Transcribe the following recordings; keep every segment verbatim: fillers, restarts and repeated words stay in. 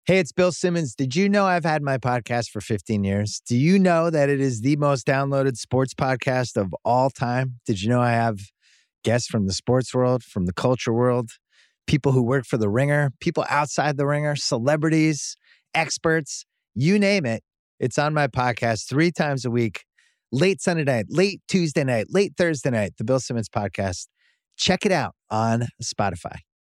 Hey, it's Bill Simmons. Did you know I've had my podcast for fifteen years? Do you know that it is the most downloaded sports podcast of all time? Did you know I have guests from the sports world, from the culture world, people who work for The Ringer, people outside The Ringer, celebrities, experts, you name it. It's on my podcast three times a week, late Sunday night, late Tuesday night, late Thursday night, the Bill Simmons podcast. Check it out on Spotify.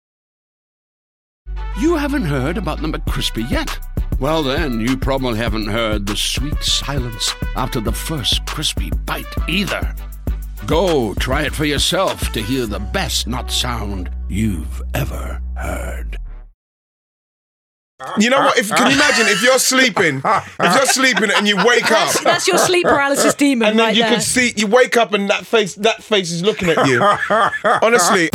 You haven't heard about the McCrispy yet? Well, then, you probably haven't heard the sweet silence after the first crispy bite either. Go try it for yourself to hear the best nut sound you've ever heard. You know what? If, can you imagine if you're sleeping, if you're sleeping and you wake up, That's, that's your sleep paralysis demon, and then right you there. can see you wake up and that face, that face is looking at you. Honestly.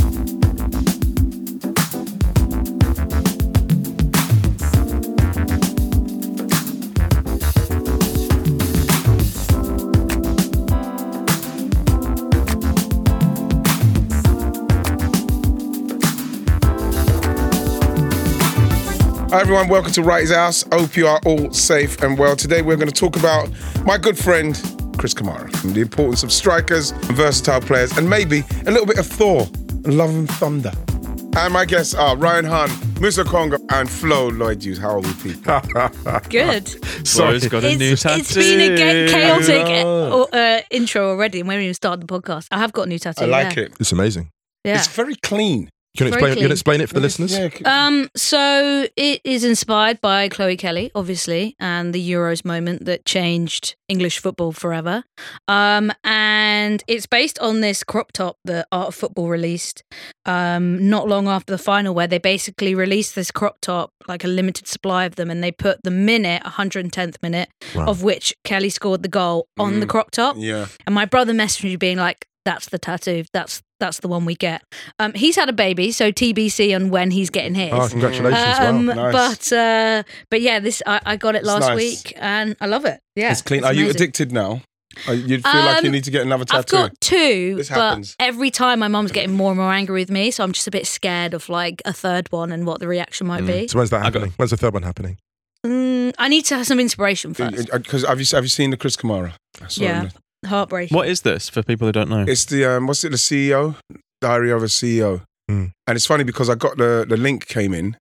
Hi everyone, welcome to Wrighty's House. Hope you are all safe and well. Today we're going to talk about my good friend, Chris Kamara, and the importance of strikers and versatile players, and maybe a little bit of Thor and Love and Thunder. And my guests are Ryan Hunt, Musa Congo, and Flo Lloyd Hughes. How are we people? Good. Flo's got a It's, new tattoo. it's been a ga- chaotic uh, uh, intro already, and we haven't even started the podcast. I have got a new tattoo. I like yeah. it. It's amazing. Yeah. It's very clean. Can you Very explain? Can you clean. explain it for the listeners? Yeah, Um, so it is inspired by Chloe Kelly, obviously, and the Euros moment that changed English football forever. Um, and it's based on this crop top that Art of Football released um, not long after the final, where they basically released this crop top, like a limited supply of them, and they put the minute, one hundred tenth minute, Wow. of which Kelly scored the goal on the Mm. crop top. yeah. And my brother messaged me being like, that's the tattoo. That's that's the one we get. Um, he's had a baby, so T B C on when he's getting his. Oh, congratulations! Um, wow. Nice. But uh, but yeah, this I, I got it It's last nice. week and I love it. Yeah, It's clean. Are you amazing. addicted now? Are- You feel like you Um, need to get another I've tattoo? got two, This but happens. every time my mum's getting more and more angry with me, so I'm just a bit scared of like a third one and what the reaction might be. So when's that I got- happening? When's the third one happening? Mm, I need to have some inspiration first. Because have you have you seen the Chris Kamara? I saw Yeah. him. Heartbreaking. What is this for people who don't know? It's the um, what's it? The C E O, Diary of a C E O. Mm. And it's funny because I got the the link came in,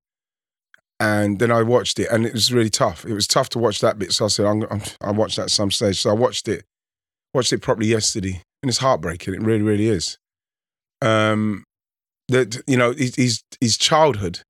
and then I watched it, and it was really tough. It was tough to watch that bit. So I said, I'm, I'm, I watched that at some stage. So I watched it, watched it properly yesterday, and it's heartbreaking. It really, really is. Um, that you know, his his, his childhood.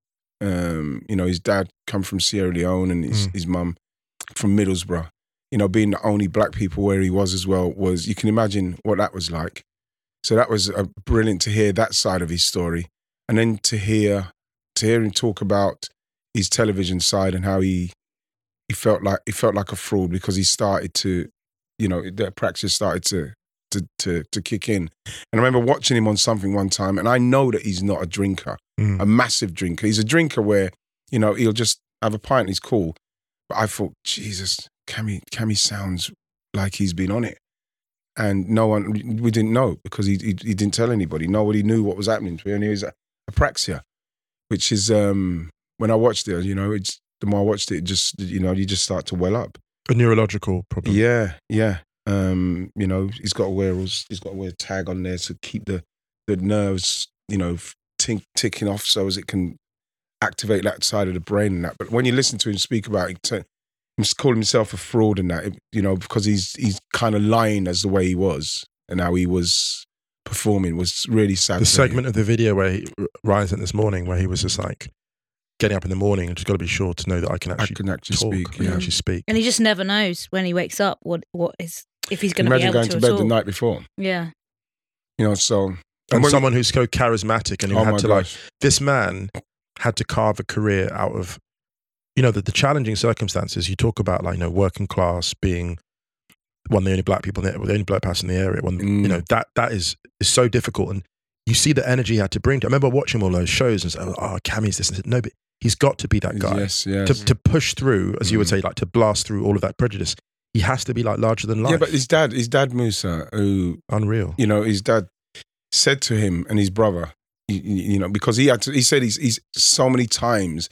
Um, you know, his dad come from Sierra Leone, and his Mm. his mum from Middlesbrough. You know, being the only black people where he was as well was, you can imagine what that was like. So that was uh, brilliant to hear that side of his story, and then to hear to hear him talk about his television side and how he he felt like he felt like a fraud because he started to, you know, the practice started to to to to kick in. And I remember watching him on something one time, and I know that he's not a drinker, Mm. a massive drinker. He's a drinker where, you know, he'll just have a pint and he's cool. But I thought, Jesus, Cammy, Cammy sounds like he's been on it. And no one, we didn't know because he, he he didn't tell anybody. Nobody knew what was happening to him. And he was apraxia, which is, um, when I watched it, you know, it's the more I watched it, it just, you know, you just start to well up. A neurological problem. Yeah, yeah. Um, you know, he's got to wear, he's got to wear a tag on there to keep the, the nerves, you know, tick, ticking off so as it can activate that side of the brain and that. But when you listen to him speak about it, t- him calling himself a fraud and that, it- you know, because he's he's kind of lying as the way he was and how he was performing was really sad. The to hear. segment of the video where he, Ryan sent this morning, where he was just like getting up in the morning and just got to be sure to know that I can I actually can actually talk, speak. I can Yeah. actually speak. And he just never knows when he wakes up what what is if he's going to be Imagine able going to, to at bed all. the night before. Yeah. You know, so And when- someone who's so charismatic and who oh my had to like, gosh. this man had to carve a career out of, you know, the, the challenging circumstances. You talk about like, you know, working class, being one of the only black people, in the, the only black person in the area. One, Mm. you know, that that is is so difficult. And you see the energy he had to bring to. I remember watching all those shows and saying, oh, Cammy's this and that. No, but he's got to be that guy. Yes, yes. To, to push through, as you would Mm. say, like to blast through all of that prejudice. He has to be like larger than life. Yeah, but his dad, his dad Musa, who, Unreal. you know, his dad said to him and his brother, you, you know, because he had to, he said he's, he's so many times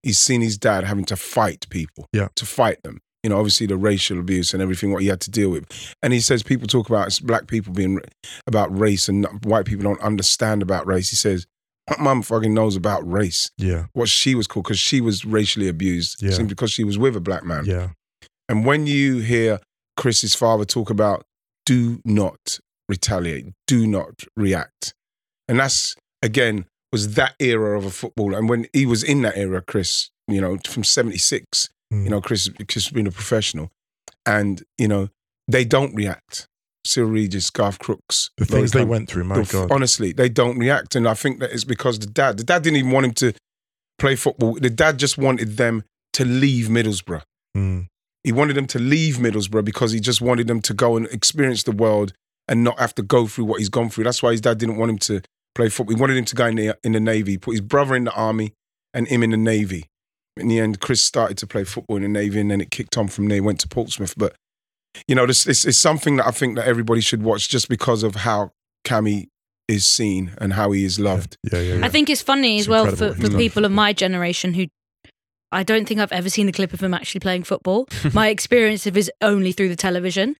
he's seen his dad having to fight people, Yeah. to fight them. You know, obviously the racial abuse and everything, what he had to deal with. And he says people talk about black people being about race and white people don't understand about race. He says, my mum fucking knows about race. Yeah. What she was called, because she was racially abused Yeah. simply because she was with a black man. Yeah. And when you hear Chris's father talk about do not retaliate, do not react. And that's, again, was that era of a footballer. And when he was in that era, Chris, you know, from seventy-six, Mm. you know, Chris, Chris has been a professional. And, you know, they don't react. Cyril Regis, Garth Crooks. The things they Laurie went through, my the- God. Honestly, they don't react. And I think that it's because the dad, the dad didn't even want him to play football. The dad just wanted them to leave Middlesbrough. Mm. He wanted them to leave Middlesbrough because he just wanted them to go and experience the world and not have to go through what he's gone through. That's why his dad didn't want him to play football. He wanted him to go in the, in the Navy. He put his brother in the army and him in the Navy. In the end, Chris started to play football in the Navy and then it kicked on from there, went to Portsmouth. But, you know, this, this is something that I think that everybody should watch just because of how Cammy is seen and how he is loved. Yeah, yeah, yeah. I think it's funny It's as well incredible. for, for He's people of loved. my generation who I don't think I've ever seen a clip of him actually playing football. My experience of is only through the television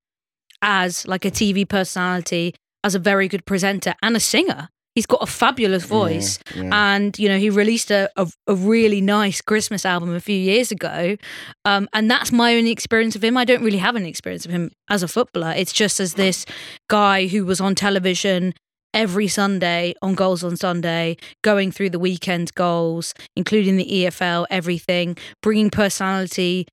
as like a T V personality, as a very good presenter and a singer. He's got a fabulous voice. Yeah, yeah. And, you know, he released a, a, a really nice Christmas album a few years ago. Um, and that's my only experience of him. I don't really have any experience of him as a footballer. It's just as this guy who was on television every Sunday on Goals on Sunday, going through the weekend goals, including the E F L, everything, bringing personality,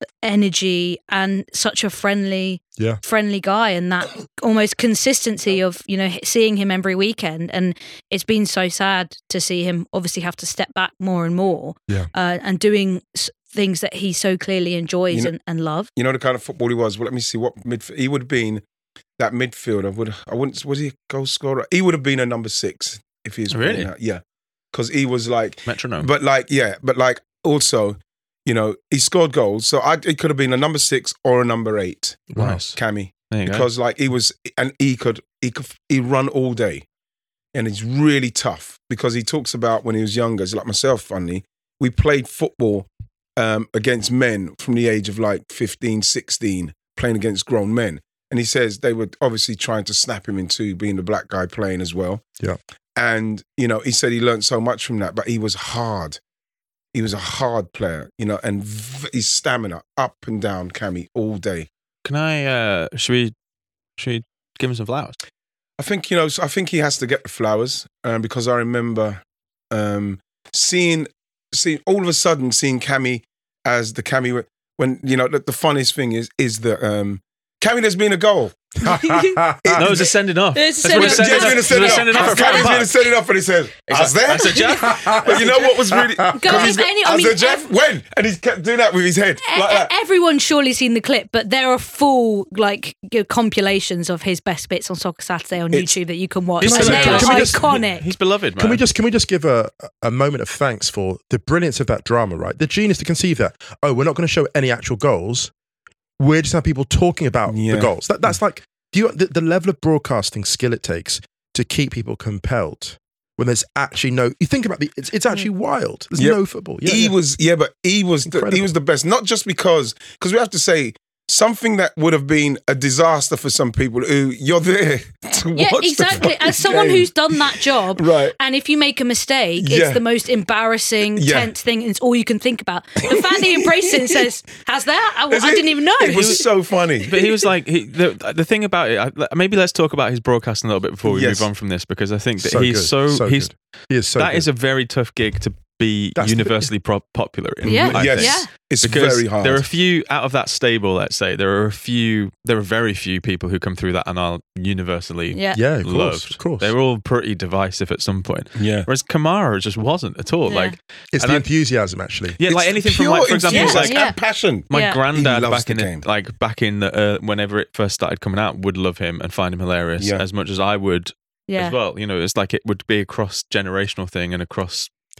energy, and such a friendly, Yeah. friendly guy, and that almost consistency of, you know, seeing him every weekend. And it's been so sad to see him obviously have to step back more and more, Yeah. uh, and doing s- things that he so clearly enjoys You know- and, and loves. You know the kind of football he was? Well, let me see what midfield. He would have been that midfielder. Would I wouldn't, was he a goal scorer? He would have been a number six if he was playing Really? that. Yeah. Because he was like, Metronome. but like, yeah, but like also, you know, he scored goals. So I, it could have been a number six or a number eight, Nice. Cammy. There you go. Because like he was, and he could, he could, he run all day. And it's really tough because he talks about when he was younger, it's like myself, funny, we played football um, against men from the age of like fifteen, sixteen, playing against grown men. And he says they were obviously trying to snap him into being the black guy playing as well. Yeah. And, you know, he said he learned so much from that, but he was hard. He was a hard player, you know, and v- his stamina up and down, Cammy, all day. Can I, uh, should we, should we give him some flowers? I think, you know, I think he has to get the flowers um, because I remember um, seeing, seeing, all of a sudden seeing Cammy as the Cammy, when, you know, the, the funniest thing is, is that um, Cammy, there's been a goal. No, it's a sending off. It's a That's what sending it's off. sending James been off. to send it It's a off. sending off at Cammy's Fratton been to Park. send it off and he says, "As there." That's a Jeff. But you know what was really? Guys, 'cause he's got- any- I as mean, there, Jeff, when? And he's kept doing that with his head E- like e- that. Everyone's surely seen the clip, but there are full like you know, compilations of his best bits on Soccer Saturday on It's- YouTube that you can watch. He's And they beloved. are Can we just- iconic. He's beloved, man. Can we just can we just give a a moment of thanks for the brilliance of that drama, right? The genius to conceive that. Oh, we're not going to show any actual goals. We're just have people talking about Yeah. the goals. That, that's like do you the, the level of broadcasting skill it takes to keep people compelled when there's actually no. You think about the. It's, it's actually wild. There's Yep. no football. Yeah, he yeah. was, yeah, but he was, the, he Incredible. was the best. Not just because, because we have to say something that would have been a disaster for some people who you're there to Yeah, watch. the exactly. fucking As someone game. who's done that job, Right. and if you make a mistake, Yeah. it's the most embarrassing, Yeah. tense thing. And it's all you can think about. The fact that he embraced it and says, "Has that? I, Is I it? didn't even know." It was so funny. But he was like, he, the the thing about it. I, maybe let's talk about his broadcasting a little bit before we Yes. move on from this, because I think that So he's good, so, so he's good. He is so that good. is a very tough gig to be That's the- universally pro- popular in. Yeah. I yes, think. Yeah. it's Because very hard. there are a few out of that stable. Let's say there are a few. There are very few people who come through that and are universally yeah. yeah, of course, loved. of course. They're all pretty divisive at some point. yeah. Whereas Kamara just wasn't at all. Yeah. Like it's and the I- enthusiasm actually. yeah, like It's anything from pure like for example, enthusiasm like Yeah. and passion. my Yeah. granddad He loves back in the the, game. like back in the uh, whenever it first started coming out would love him and find him hilarious Yeah. as much as I would Yeah. as well. You know, it's like it would be a cross generational thing and across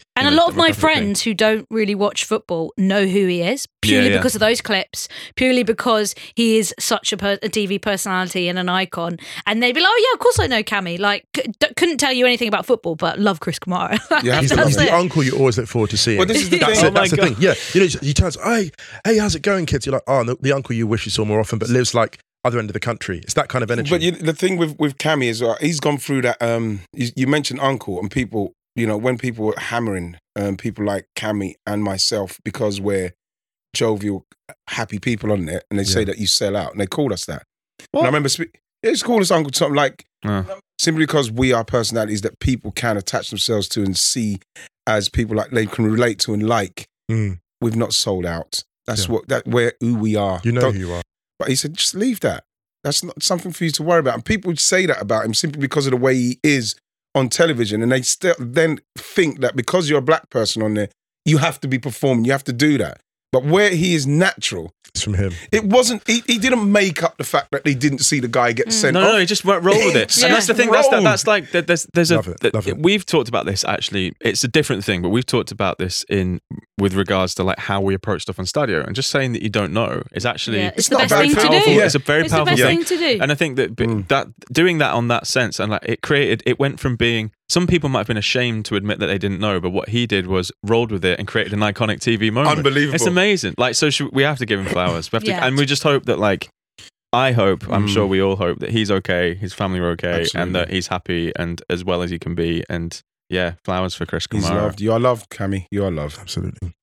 And you a know, lot of my Republic Thing. friends who don't really watch football know who he is purely Yeah, yeah. because of those clips, purely because he is such a, per- a T V personality and an icon. And they'd be like, "Oh yeah, of course I know Cammy. Like, c- d- couldn't tell you anything about football, but love Chris Kamara." You have He's, to the, love he's him. the uncle you always look forward to seeing. Well, this is the that's thing. it, Oh my that's the God. thing. Yeah, you know, he turns, hey, hey, how's it going, kids? You're like, oh, the, the uncle you wish you saw more often, but lives like other end of the country. It's that kind of energy. But you, the thing with with Cammy is, uh, he's gone through that. Um, you, you mentioned uncle, and people, you know, when people were hammering, um, people like Cammy and myself because we're jovial, happy people on there, and they say Yeah. that you sell out, and they called us that. What? And I remember, spe- they just called us uncle something like Oh. simply because we are personalities that people can attach themselves to and see as people like they can relate to and like. Mm, We've not sold out. That's Yeah. what that where who we are. you know Don't- who you are. But he said, just leave that. That's not something for you to worry about. And people say that about him simply because of the way he is on television. And they still then think that because you're a black person on there, you have to be performing, you have to do that. But where he is natural, It's from him. it wasn't, he, he didn't make up the fact that they didn't see the guy get sent No, off. no, he just won't roll with it. Yeah. And that's the thing. That's that, Roll. that's like that- there's there's a Love it, that- love it. we've talked about this actually. It's a different thing, but we've talked about this in with regards to like how we approach stuff on Stadio, and just saying that you don't know is actually Yeah, it's, It's the not best very thing to powerful. do. It's a very It's the powerful best thing. thing to do. And I think that b- Mm. that doing that on that sense and like it created it went from being some people might have been ashamed to admit that they didn't know, but what he did was rolled with it and created an iconic T V moment. Unbelievable. It's amazing. Like so, should, we have to give him flowers. We have to, Yeah. and we just hope that like. I hope, I'm Mm. sure we all hope that he's okay, his family are okay, Absolutely. and that he's happy and as well as he can be. And yeah, flowers for Chris He's Kamara. loved. You are loved, Cammy. You are loved. Absolutely.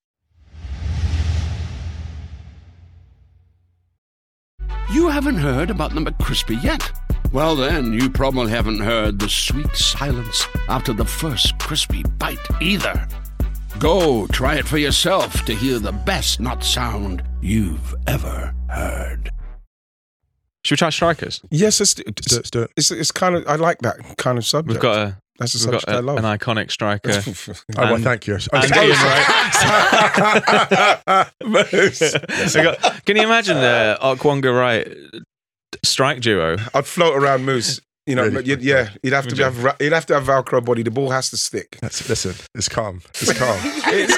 You haven't heard about the McCrispy yet? Well, then, you probably haven't heard the sweet silence after the first crispy bite either. Go try it for yourself to hear the best nut sound you've ever heard. Should we try strikers? Yes, it's, Let's do it, it's, let's do it. it's, it's kind of, I like that kind of subject. We've got a That's the we've got subject I a, love. an iconic striker. Oh, well, And- thank you. and Okay. Ian We got- can you imagine the Okwonga Wright strike duo? I'd float around Moose. You know, Really? you'd, yeah, he'd have to be, have, he'd have to have Velcro body. The ball has to stick. That's, listen, it's calm. It's calm. It's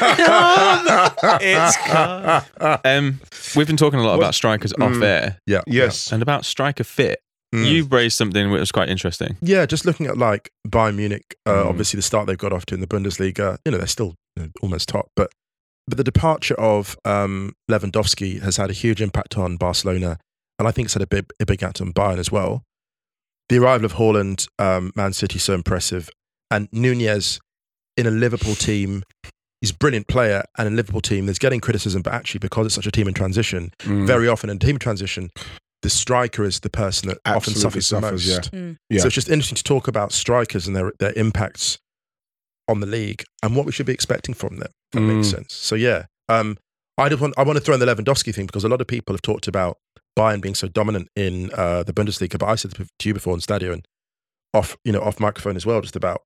calm. It's calm. Um, we've been talking a lot What- about strikers off Mm. air Yeah. Yes. and about striker fit. Mm. You've raised something which was quite interesting. Yeah, just looking at like Bayern Munich, uh, Mm. obviously the start they've got off to in the Bundesliga, you know, they're still you know, almost top, but but the departure of um, Lewandowski has had a huge impact on Barcelona, and I think it's had a big, a big impact on Bayern as well. The arrival of Haaland, um, Man City, so impressive, and Nunez in a Liverpool team. He's a brilliant player, and in a Liverpool team, there's getting criticism, but actually because it's such a team in transition, Mm. very often in a team in transition, the striker is the person that often Absolutely suffers, suffers, the yeah. most. Mm. Yeah. So it's just interesting to talk about strikers and their their impacts on the league and what we should be expecting from them. If that makes Mm. sense. So yeah, um, I just want I want to throw in the Lewandowski thing because a lot of people have talked about Bayern being so dominant in uh, the Bundesliga. But I said to you before in Stadio and off you know off microphone as well, just about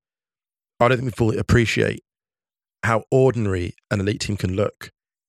I don't think we fully appreciate how ordinary an elite team can look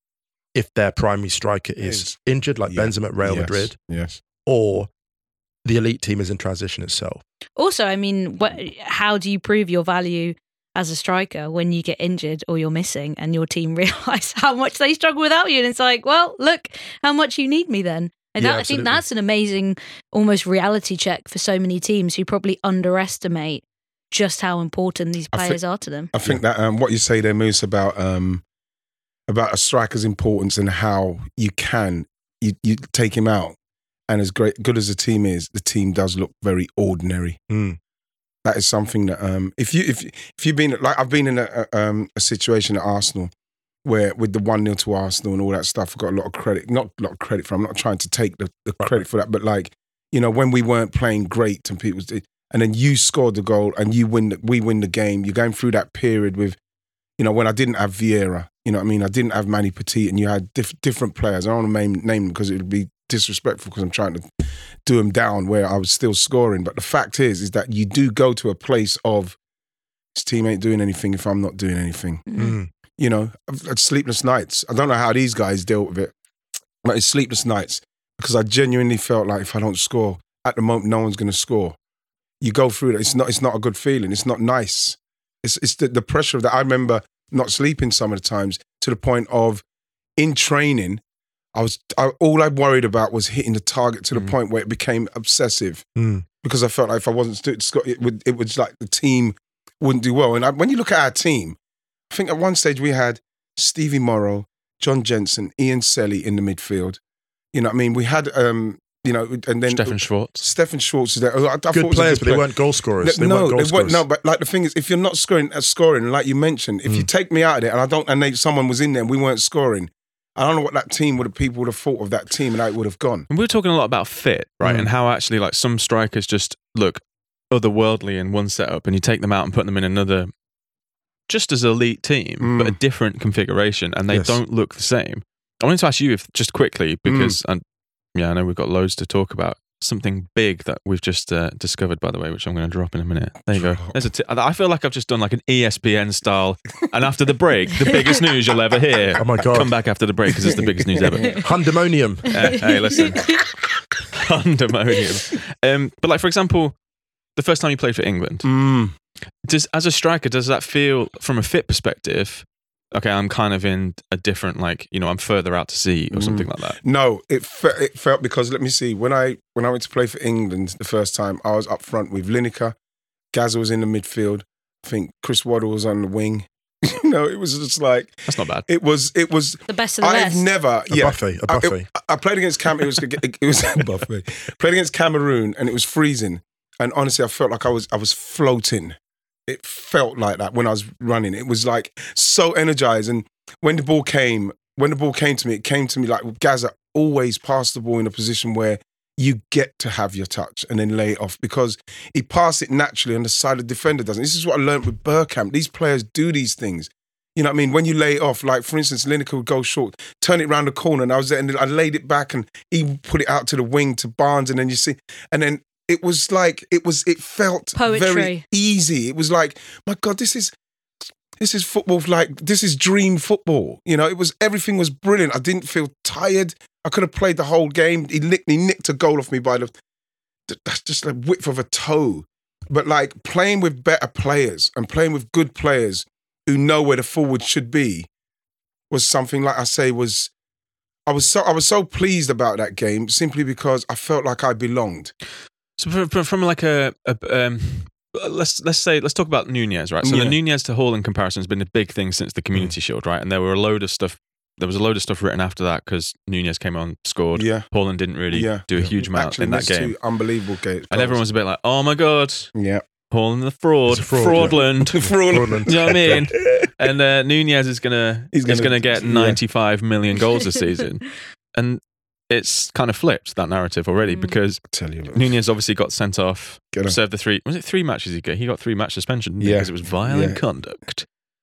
if their primary striker is Is- injured, like Yeah. Benzema at Real Yes. Madrid, Yes. or the elite team is in transition itself. Also, I mean, what, how do you prove your value as a striker when you get injured or you're missing and your team realise how much they struggle without you? And it's like, well, look how much you need me then. And Yeah, that, I think absolutely. that's an amazing, almost reality check for so many teams who probably underestimate just how important these I players think- are to them. I think that um, what you say there, Moose, about um, about a striker's importance and how you can you, you take him out, and as great good as the team is, the team does look very ordinary. Mm. That is something that um, if you if if you've been like I've been in a, a, um, a situation at Arsenal where with the one nil to Arsenal and all that stuff, I got a lot of credit. Not a lot of credit for. I'm not trying to take the, the credit for that, but like you know when we weren't playing great and people. And then you scored the goal and you win. The, we win the game. You're going through that period with, you know, when I didn't have Vieira, you know what I mean? I didn't have Manny Petit and you had diff- different players. I don't want to name, name them because it would be disrespectful because I'm trying to do them down where I was still scoring. But the fact is, is that you do go to a place of, this team ain't doing anything if I'm not doing anything. Mm. You know, I've had sleepless nights. I don't know how these guys dealt with it, but it's sleepless nights because I genuinely felt like if I don't score, at the moment, no one's going to score. You go through that. It's not. It's not a good feeling. It's not nice. It's it's the, the pressure of that. I remember not sleeping some of the times to the point of in training, I was I, all I worried about was hitting the target to the Mm. point where it became obsessive Mm. because I felt like if I wasn't st- sc- it would it was like the team wouldn't do well. And I, when you look at our team, I think at one stage we had Stevie Morrow, John Jensen, Ian Selly in the midfield. You know what I mean? We had, um, you know, and then Stefan Schwartz. Stefan Schwartz is there. I, I thought it Good was a players, good but they player. weren't goal scorers. They no, weren't goal they scorers. weren't, no, but like the thing is, if you're not scoring, uh, scoring, like you mentioned, if you Mm. take me out of it and I don't, and they, someone was in there and we weren't scoring, I don't know what that team would have, people would have thought of that team and how it would have gone. And we were talking a lot about fit, right? Mm. And how actually, like, some strikers just look otherworldly in one setup, and you take them out and put them in another, just as elite team, Mm. but a different configuration, and they Yes. don't look the same. I wanted to ask you if just quickly because, and yeah, I know we've got loads to talk about. Something big that we've just uh, discovered, by the way, which I'm going to drop in a minute. There you go. Drop. There's a t- I feel like I've just done like an E S P N style. And after the break, the biggest news you'll ever hear. Oh my God. Come back after the break because it's the biggest news ever. Hundemonium. Uh, hey, listen. Pandemonium. Um, but like, for example, the first time you played for England, Mm. does as a striker, does that feel from a fit perspective? Okay, I'm kind of in a different, like, you know, I'm further out to sea or something like that. No, it fe- it felt because let me see when I when I went to play for England the first time, I was up front with Lineker, Gazza was in the midfield. I think Chris Waddle was on the wing. you know, it was just like That's not bad. it was. It was. The best of the I've best. never. A yeah, buffet. A I, buffet. it- I played against Cam. It was it was a buffet. Played against Cameroon and it was freezing. And honestly, I felt like I was I was floating. It felt like that when I was running. It was like so energized. And when the ball came, when the ball came to me, it came to me like Gazza always passed the ball in a position where you get to have your touch and then lay it off because he passed it naturally on the side the defender doesn't. This is what I learned with Bergkamp. These players do these things. You know what I mean? When you lay it off, like for instance, Lineker would go short, turn it round the corner, and I was there, and I laid it back, and he put it out to the wing to Barnes, and then you see, and then it was like it was, it felt Poetry. very easy. It was like, my God, this is this is football. Like this is dream football. You know, it was everything was brilliant. I didn't feel tired. I could have played the whole game. He nicked, he nicked a goal off me by the that's just the width of a toe. But like playing with better players and playing with good players who know where the forward should be was something like I say was I was so I was so pleased about that game simply because I felt like I belonged. So from, from, from like a, a um, let's let's say let's talk about Nunez, right? So Yeah. the Nunez to Haaland comparison has been a big thing since the Community Shield, right? And there were a load of stuff. There was a load of stuff written after that because Nunez came on, scored. Yeah. Haaland didn't really Yeah. do a Yeah. huge amount Actually, in that missed game, two unbelievable games. and everyone was a bit like, "Oh my god, yeah. Haaland the fraud, He's a fraud, fraudland." Fraudulent. You know what I mean? And uh, Nunez is gonna He's he's gonna- gonna, get yeah. ninety-five million goals this season, and it's kind of flipped that narrative already Mm. because I tell you, look. Nunez obviously got sent off, Get him. served the three. Was it three matches he got? He got three match suspension didn't he? Yeah. because it was violent Yeah. conduct.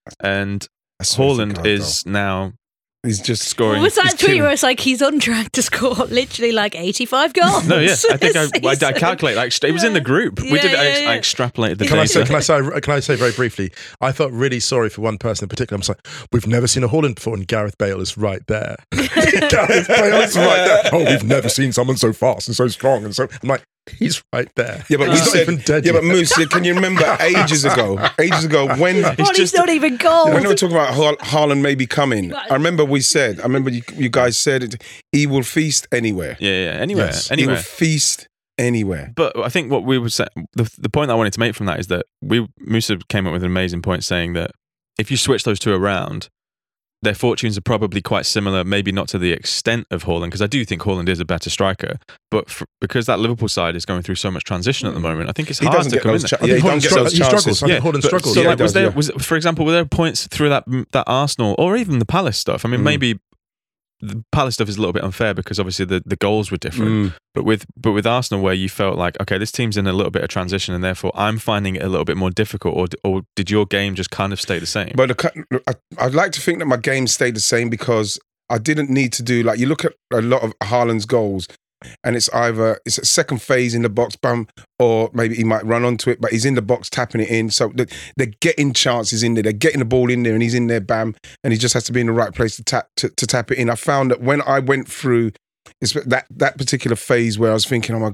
And I swear to Haaland God, is now though. He's just scoring. What was that he's tweet killing- where it's like he's on track to score literally like eighty-five goals? No, yeah, I think I, this I, I season? calculated. Like, it was in the group. We Yeah, did. I, yeah, yeah. I extrapolated the Can I, say, data. can, I say, can I say very briefly, I felt really sorry for one person in particular. I'm just like, we've never seen a Haaland before, and Gareth Bale is right there. Gareth Bale is right there. Oh, we've never seen someone so fast and so strong. And so I'm like, he's right there. Yeah, but we He's not said, even dead yeah, yet. but Moose, can you remember ages ago? Ages ago, when Oh, he's just- not even gold. when they were talking about Har- Haaland maybe coming, I remember we said, I remember you, you guys said it. He will feast anywhere. Yeah, yeah. Anywhere, Yes. He anywhere. will feast anywhere. But I think what we were saying, the, the point I wanted to make from that is that we Musa came up with an amazing point saying that if you switch those two around, their fortunes are probably quite similar, maybe not to the extent of Haaland, because I do think Haaland is a better striker. But for, because that Liverpool side is going through so much transition at the moment, I think it's He hard doesn't to get come in those there. cha- yeah, he Haaland don't get stru- those he chances. struggles. I think Haaland but- struggles. So, Yeah, like, he was does, there, yeah. was for example, were there points through that that Arsenal or even the Palace stuff? I mean, Mm. maybe the Palace stuff is a little bit unfair because obviously the, the goals were different. Mm. But with but with Arsenal, where you felt like, okay, this team's in a little bit of transition, and therefore I'm finding it a little bit more difficult, or or did your game just kind of stay the same? But the, cu- I, I'd like to think that my game stayed the same because I didn't need to do, like, you look at a lot of Haaland's goals and it's either, it's a second phase in the box, bum, or maybe he might run onto it, but he's in the box tapping it in. So they're, they're getting chances in there. They're getting the ball in there and he's in there, bam, and he just has to be in the right place to tap to, to tap it in. I found that when I went through it's that, that particular phase where I was thinking, oh my God,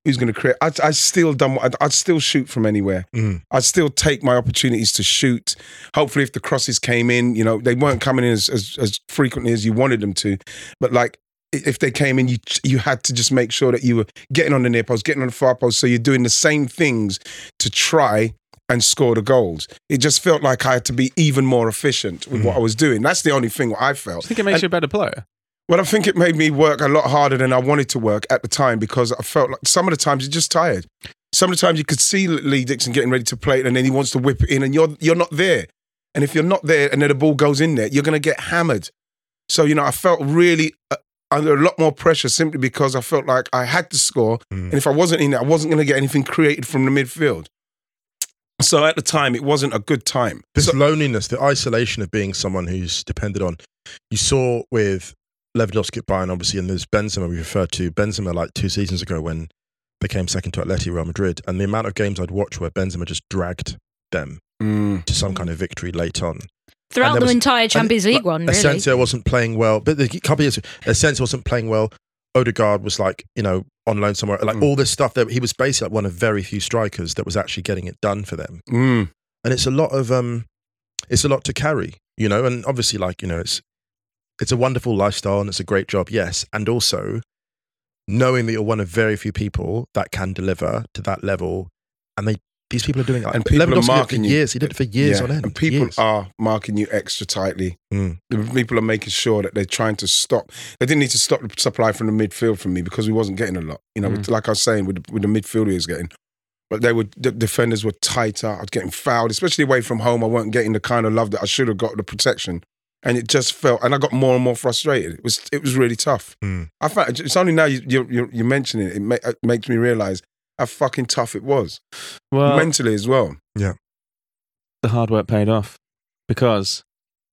who's going to create. I, I still done. I'd, I'd still shoot from anywhere. Mm. I'd still take my opportunities to shoot. Hopefully, if the crosses came in, you know, they weren't coming in as, as, as frequently as you wanted them to. But like, if they came in, you you had to just make sure that you were getting on the near post, getting on the far post. So you're doing the same things to try and score the goals. It just felt like I had to be even more efficient with mm. what I was doing. That's the only thing I felt. Do you think it makes and, you a better player? Well, I think it made me work a lot harder than I wanted to work at the time because I felt like some of the times you're just tired. Some of the times you could see Lee Dixon getting ready to play it and then he wants to whip it in and you're you're not there. And if you're not there and then the ball goes in there, you're going to get hammered. So, you know, I felt really uh, under a lot more pressure simply because I felt like I had to score. Mm. And if I wasn't in there, I wasn't going to get anything created from the midfield. So at the time, it wasn't a good time. This so, loneliness, the isolation of being someone who's depended on, you saw with Lewandowski at Bayern, obviously, and there's Benzema we referred to. Benzema, like two seasons ago when they came second to Atleti Real Madrid, and the amount of games I'd watch where Benzema just dragged them mm. to some kind of victory late on. Throughout the was, entire Champions League run, really. Asensio wasn't playing well, but the couple of years, Asensio wasn't playing well. Odegaard was like, you know, on loan somewhere. Like mm. all this stuff, that he was basically like one of very few strikers that was actually getting it done for them. Mm. And it's a lot of, um, it's a lot to carry, you know, and obviously like, you know, it's, It's a wonderful lifestyle and it's a great job, yes. And also knowing that you're one of very few people that can deliver to that level, and they these people are doing it. Like, and people are marking for you. years. He did it for years yeah. on end. And people years. are marking you extra tightly. Mm. People are making sure that they're trying to stop. They didn't need to stop the supply from the midfield from me because we wasn't getting a lot. You know, mm. like I was saying, with with the midfield we was getting. But they were the defenders were tighter. I was getting fouled, especially away from home. I weren't getting the kind of love that I should have got, the protection. And it just felt, and I got more and more frustrated. It was, it was really tough. Mm. I found it's only now you, you're, you're, you're mentioning it. It, ma- it makes me realise how fucking tough it was, well, mentally as well. Yeah, the hard work paid off because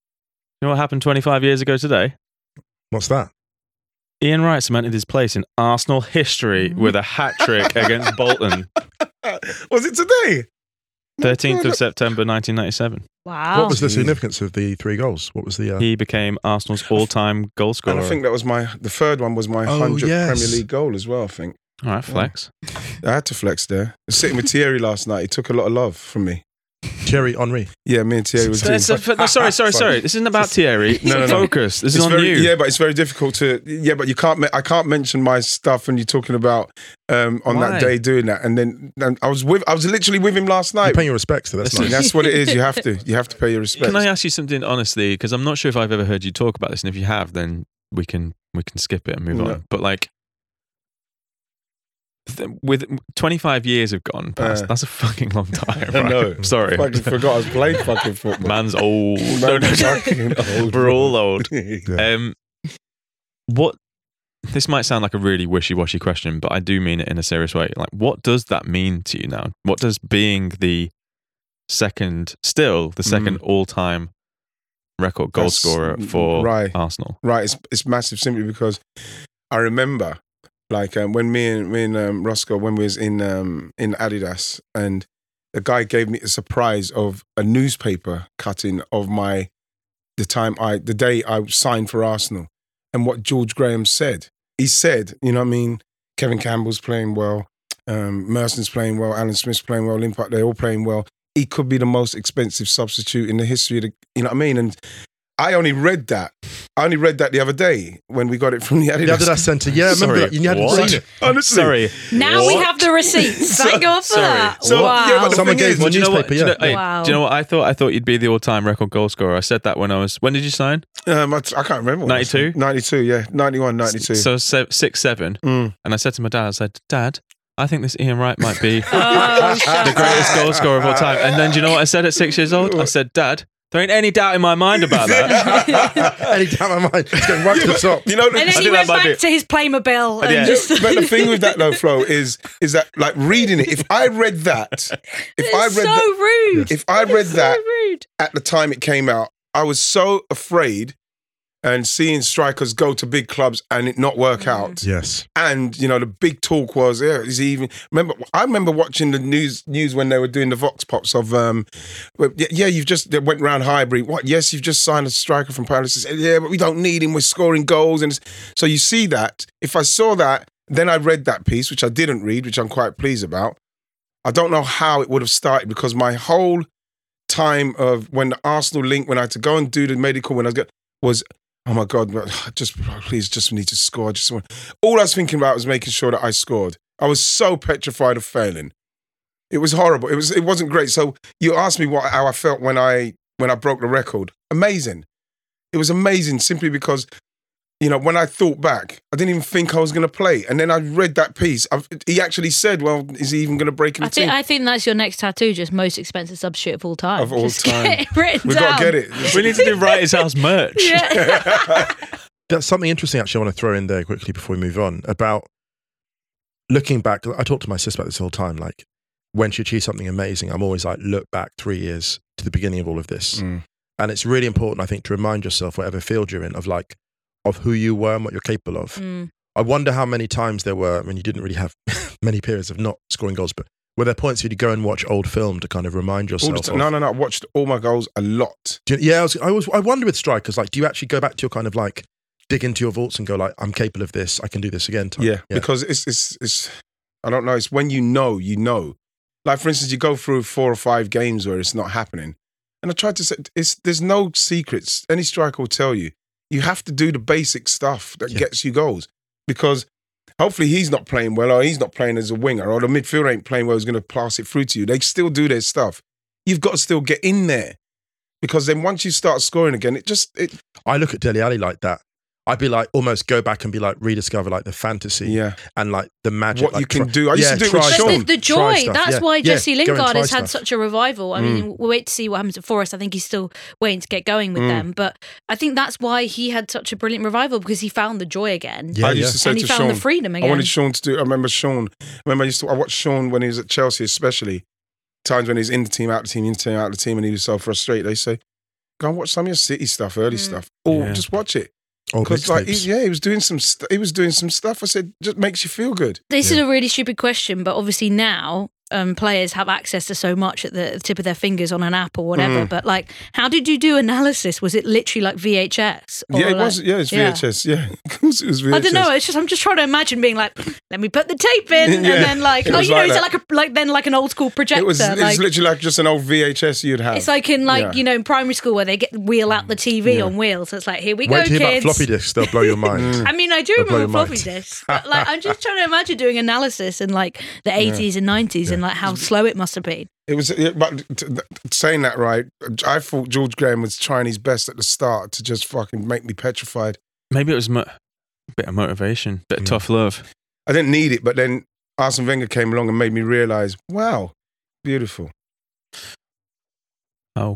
you know what happened twenty-five years ago today? What's that? Ian Wright cemented his place in Arsenal history with a hat trick against Bolton. Was it today? thirteenth of September, nineteen ninety-seven. Wow. What was the significance of the three goals? What was the... Uh... He became Arsenal's all-time goal scorer. And I think that was my... The third one was my oh, hundredth yes. Premier League goal as well, I think. All right, flex. Yeah. I had to flex there. I was sitting with Thierry last night. He took a lot of love from me. Thierry Henry. Yeah, me and Thierry were doing... So, no, sorry, sorry, sorry. This isn't about Thierry. No, no, no. Focus. This it's is on very, you. Yeah, but it's very difficult to... Yeah, but you can't... I can't mention my stuff when you're talking about um, on Why? that day doing that. And then and I was with... I was literally with him last night. You're paying your respects to that's nice. That's what it is. You have to. You have to pay your respects. Can I ask you something honestly? Because I'm not sure if I've ever heard you talk about this, and if you have, then we can we can skip it and move No. on. But like, th- with twenty-five years have gone past, Uh, that's a fucking long time. I Right? know. I'm sorry. I fucking forgot I was playing fucking football. Man's old. Man's No, no, no. fucking old. We're all old. Yeah. Um, what? This might sound like a really wishy-washy question, but I do mean it in a serious way. Like, what does that mean to you now? What does being the second, still the second Mm. all-time record goal That's- scorer for right. Arsenal? Right, it's it's massive simply because I remember, like um, when me and me and um, Roscoe, when we was in um, in Adidas, and the guy gave me a surprise of a newspaper cutting of my the time I the day I signed for Arsenal, and what George Graham said. He said, you know what I mean, Kevin Campbell's playing well, um, Merson's playing well, Alan Smith's playing well, Limpart, they're all playing well. He could be the most expensive substitute in the history of the, you know what I mean? And I only read that. I only read that the other day when we got it from the Adidas. The Adidas Centre, yeah, I remember Sorry, that. You hadn't what? seen it. Honestly. Sorry. Now we What? have the receipts. Thank God for sorry. that. So, wow. yeah, but the Someone thing gave is, me Well, do you know what? newspaper, Do you know, yeah. hey, Wow. do you know what I thought? I thought you'd be the all-time record goal scorer. I said that when I was. When did you sign? um, I, I can't remember. what I said. ninety-two? ninety-two, yeah. ninety-one, ninety-two. So se- six, seven. Mm. And I said to my dad, I said, Dad, I think this Ian Wright might be Oh, shut the up. greatest goal scorer of all time. And then do you know what I said at six years old? I said, Dad, there ain't any doubt in my mind about that. Any time I mind, it's going right to the top. You know, the, And then I he think went that might back be- to his Playmobil and Yeah. just. but the thing with that though, Flo, is is that like reading it. If I read that, if I It's read so that, rude. if I read It's that so rude. at the time it came out, I was so afraid. And seeing strikers go to big clubs and it not work out, Yes. and you know the big talk was, yeah, is he even? Remember, I remember watching the news news when they were doing the vox pops of, um, well, yeah, yeah, you've just they went round Highbury. What? Yes, you've just signed a striker from Paris. Said, yeah, but we don't need him. We're scoring goals, and it's- so you see that. If I saw that, then I read that piece, which I didn't read, which I'm quite pleased about. I don't know how it would have started because my whole time of when the Arsenal link, when I had to go and do the medical, when I was go, was, oh my God, just please, just need to score. Just want. All I was thinking about was making sure that I scored. I was so petrified of failing. It was horrible. It was. It wasn't great. So you asked me what how I felt when I when I broke the record. Amazing. It was amazing simply because, you know, when I thought back, I didn't even think I was going to play. And then I read that piece. I've, he actually said, well, is he even going to break in the I think, team? I think that's your next tattoo, just most expensive substitute of all time. Of all just time. Get it written We've down. got to get it. We need to do Writer's House merch. Yeah. That's something interesting, actually, I want to throw in there quickly before we move on about looking back. I talk to my sister about this all the time. Like, when she achieves something amazing, I'm always like, look back three years to the beginning of all of this. Mm. And it's really important, I think, to remind yourself, whatever field you're in, of like, of who you were and what you're capable of. Mm. I wonder how many times there were, I mean, you didn't really have many periods of not scoring goals, but were there points for you to go and watch old film to kind of remind All the yourself? time. Of, No, no, no. I watched all my goals a lot. do you, yeah, I, was, I, was, I wonder with strikers, like, do you actually go back to your kind of like, dig into your vaults and go like, I'm capable of this, I can do this again type? Yeah, because it's, it's, it's, I don't know, it's when you know, you know. Like, for instance, you go through four or five games where it's not happening. And I tried to say, it's, there's no secrets. Any striker will tell you. You have to do the basic stuff that Yeah. gets you goals. Because hopefully he's not playing well, or he's not playing as a winger, or the midfielder ain't playing well, who's going to pass it through to you. They still do their stuff. You've got to still get in there. Because then once you start scoring again, it just... It, I look at Dele Alli like that. I'd be like, almost go back and be like, rediscover like the fantasy yeah. and like the magic. What like, you can try- do. I used yeah, to do it try with But Sean. stuff. the, the Try joy, stuff, that's yeah. why Yeah, Jesse go and Lingard try has had stuff. such a revival. I Mm. mean, we'll wait to see what happens at Forest. I think he's still waiting to get going with Mm. them. But I think that's why he had such a brilliant revival, because he found the joy again. Yeah, I used yeah. to say and he to found Sean, the freedom I again. wanted Sean to do. I remember Sean. I remember I used to. I watched Sean when he was at Chelsea, especially times when he's in the team, out the team, in the team, out the team, and he was so frustrated. They say, "Go and watch some of your City stuff, early Mm. stuff, or Yeah. just watch it." Old Because like, he, mixtapes. yeah, he was doing some. St- he was doing some stuff. I said, just makes you feel good. This Yeah. is a really stupid question, but obviously now um, players have access to so much at the tip of their fingers on an app or whatever. Mm. But like, how did you do analysis? Was it literally like V H S? Or yeah, it like- was. Yeah, it's yeah. V H S. Yeah, of course it was V H S. I don't know. It's just I'm just trying to imagine being like, let me put the tape in, Yeah. and then like, It oh, was you know, like is it that. like a like then like an old school projector? It was. It like, was literally like just an old V H S you'd have. it's like in like Yeah. you know in primary school where they get wheel out the T V Yeah. on wheels. So it's like, here we Wait go, to hear about kids. floppy disks, they'll blow your mind. Mm. I mean, I do They'll blow remember your floppy mind. disks, but like, I'm just trying to imagine doing analysis in like the eighties and nineties and like how slow it must have been. It was, yeah, but t- th- saying that right, I thought George Graham was trying his best at the start to just fucking make me petrified. Maybe it was mo- a bit of motivation, bit of Mm. tough love. I didn't need it, but then Arsene Wenger came along and made me realise, wow, beautiful. Oh.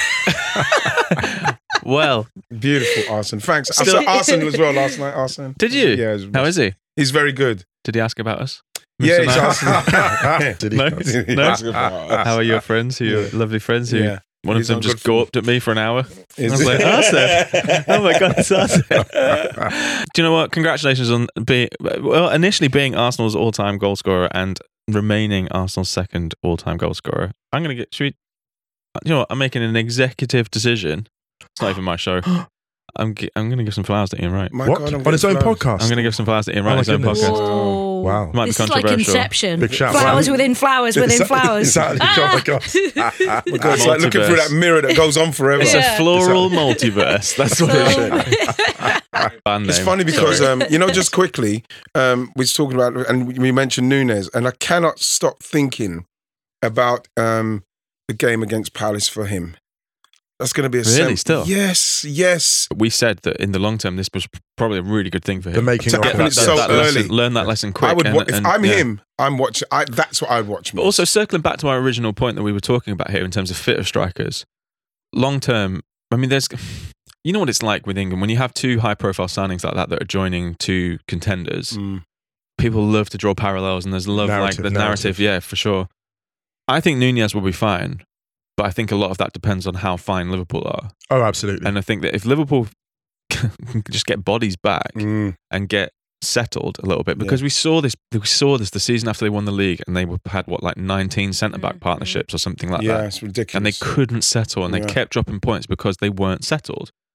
Well, Beautiful, Arsene. Thanks. I Still- saw Arsene as well last night, Arsene. did you? Yeah. it was- How is he? He's very good. Did he ask about us? Yeah, Mister he's Knight? Arsene. Did he? No. He No? asked about us. How are your friends? Who Yeah. your lovely friends? Who Yeah. one of He's them on just good form. gawped at me for an hour. Is I was it? like, Arsene. Oh my god, it's Arsene. Do you know what? Congratulations on being well, initially being Arsenal's all-time goal scorer and remaining Arsenal's second all-time goal scorer. I'm gonna get. Should we? You know what? I'm making an executive decision. It's not even my show. I'm gi- I'm gonna give some flowers to Ian Wright. My What? God, I'm on his getting own flowers. podcast? I'm gonna give some flowers to Ian Wright Oh on his my own goodness. podcast. Whoa. Wow. Might be This is like controversial. Inception. Big shout. Flowers Wow. within flowers within Exactly- flowers. Exactly. Ah! Oh my God. My God, it's like looking through that mirror that goes on forever. It's Yeah. a floral multiverse. That's what it is. Band It's name. funny because, Sorry. um, you know, just quickly, um, we was talking about, and we mentioned Nunes, and I cannot stop thinking about um, the game against Palace for him. That's going to be a Really? sem- Still? Yes, yes. we said that in the long term, this was probably a really good thing for him. The making To of happen that. it's so lesson, early. learn that lesson quick. I would. and- wa- if and- I'm yeah. him, I'm watching. I, that's what I'd watch. But Most. also circling back to our original point that we were talking about here in terms of fit of strikers, long term. I mean, there's, you know what it's like with England when you have two high profile signings like that that are joining two contenders. Mm. People love to draw parallels, and there's love like Narrative, the narrative. narrative. Yeah, for sure. I think Nunez will be fine, but I think a lot of that depends on how fine Liverpool are. Oh, absolutely. And I think that if Liverpool can just get bodies back Mm. and get settled a little bit, because we saw this, we saw this the season after they won the league, and they were, had what like nineteen centre back Mhm. partnerships or something like yeah, that, it's ridiculous. and they couldn't settle, and Yeah. they kept dropping points because they weren't settled.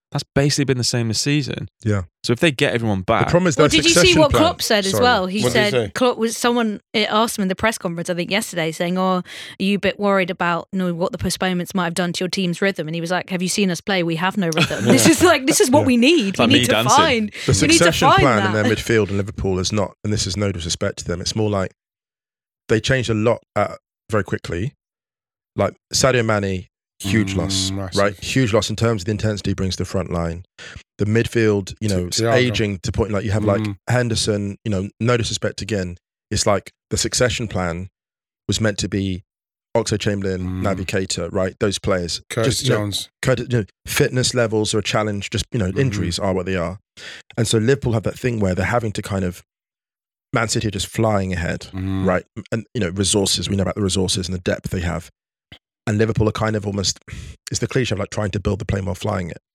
That's basically been the same this season. Yeah. So if they get everyone The back, problem is Well, their did you see succession what plan- Klopp said as Sorry. well? He What did he said say? Klopp was someone it asked him in the press conference, I think yesterday, saying, "Oh, are you a bit worried about you know what the postponements might have done to your team's rhythm?" And he was like, "Have you seen us play? We have no rhythm. This is like this is what Yeah. we need. Like we me need to dancing. find. The we need to succession find plan that." in their midfield in Liverpool is not, and this is no disrespect to them, it's more like they changed a lot uh, very quickly. Like Sadio Mane, huge Mm, loss, massive. right? Huge loss in terms of the intensity he brings to the front line. The midfield, you know, it's Thiago. aging to point like you have like Mm. Henderson, you know, no disrespect again. It's like the succession plan was meant to be Oxlade-Chamberlain, Mm. Naby Keita, right? Those players. Curtis you know, Jones. Curtis, you know, fitness levels are a challenge. Just, you know, Mhm. injuries are what they are. And so Liverpool have that thing where they're having to kind of, Man City are just flying ahead, Mm. right? And, you know, resources, we know about the resources and the depth they have. And Liverpool are kind of almost, it's the cliche of like trying to build the plane while flying it.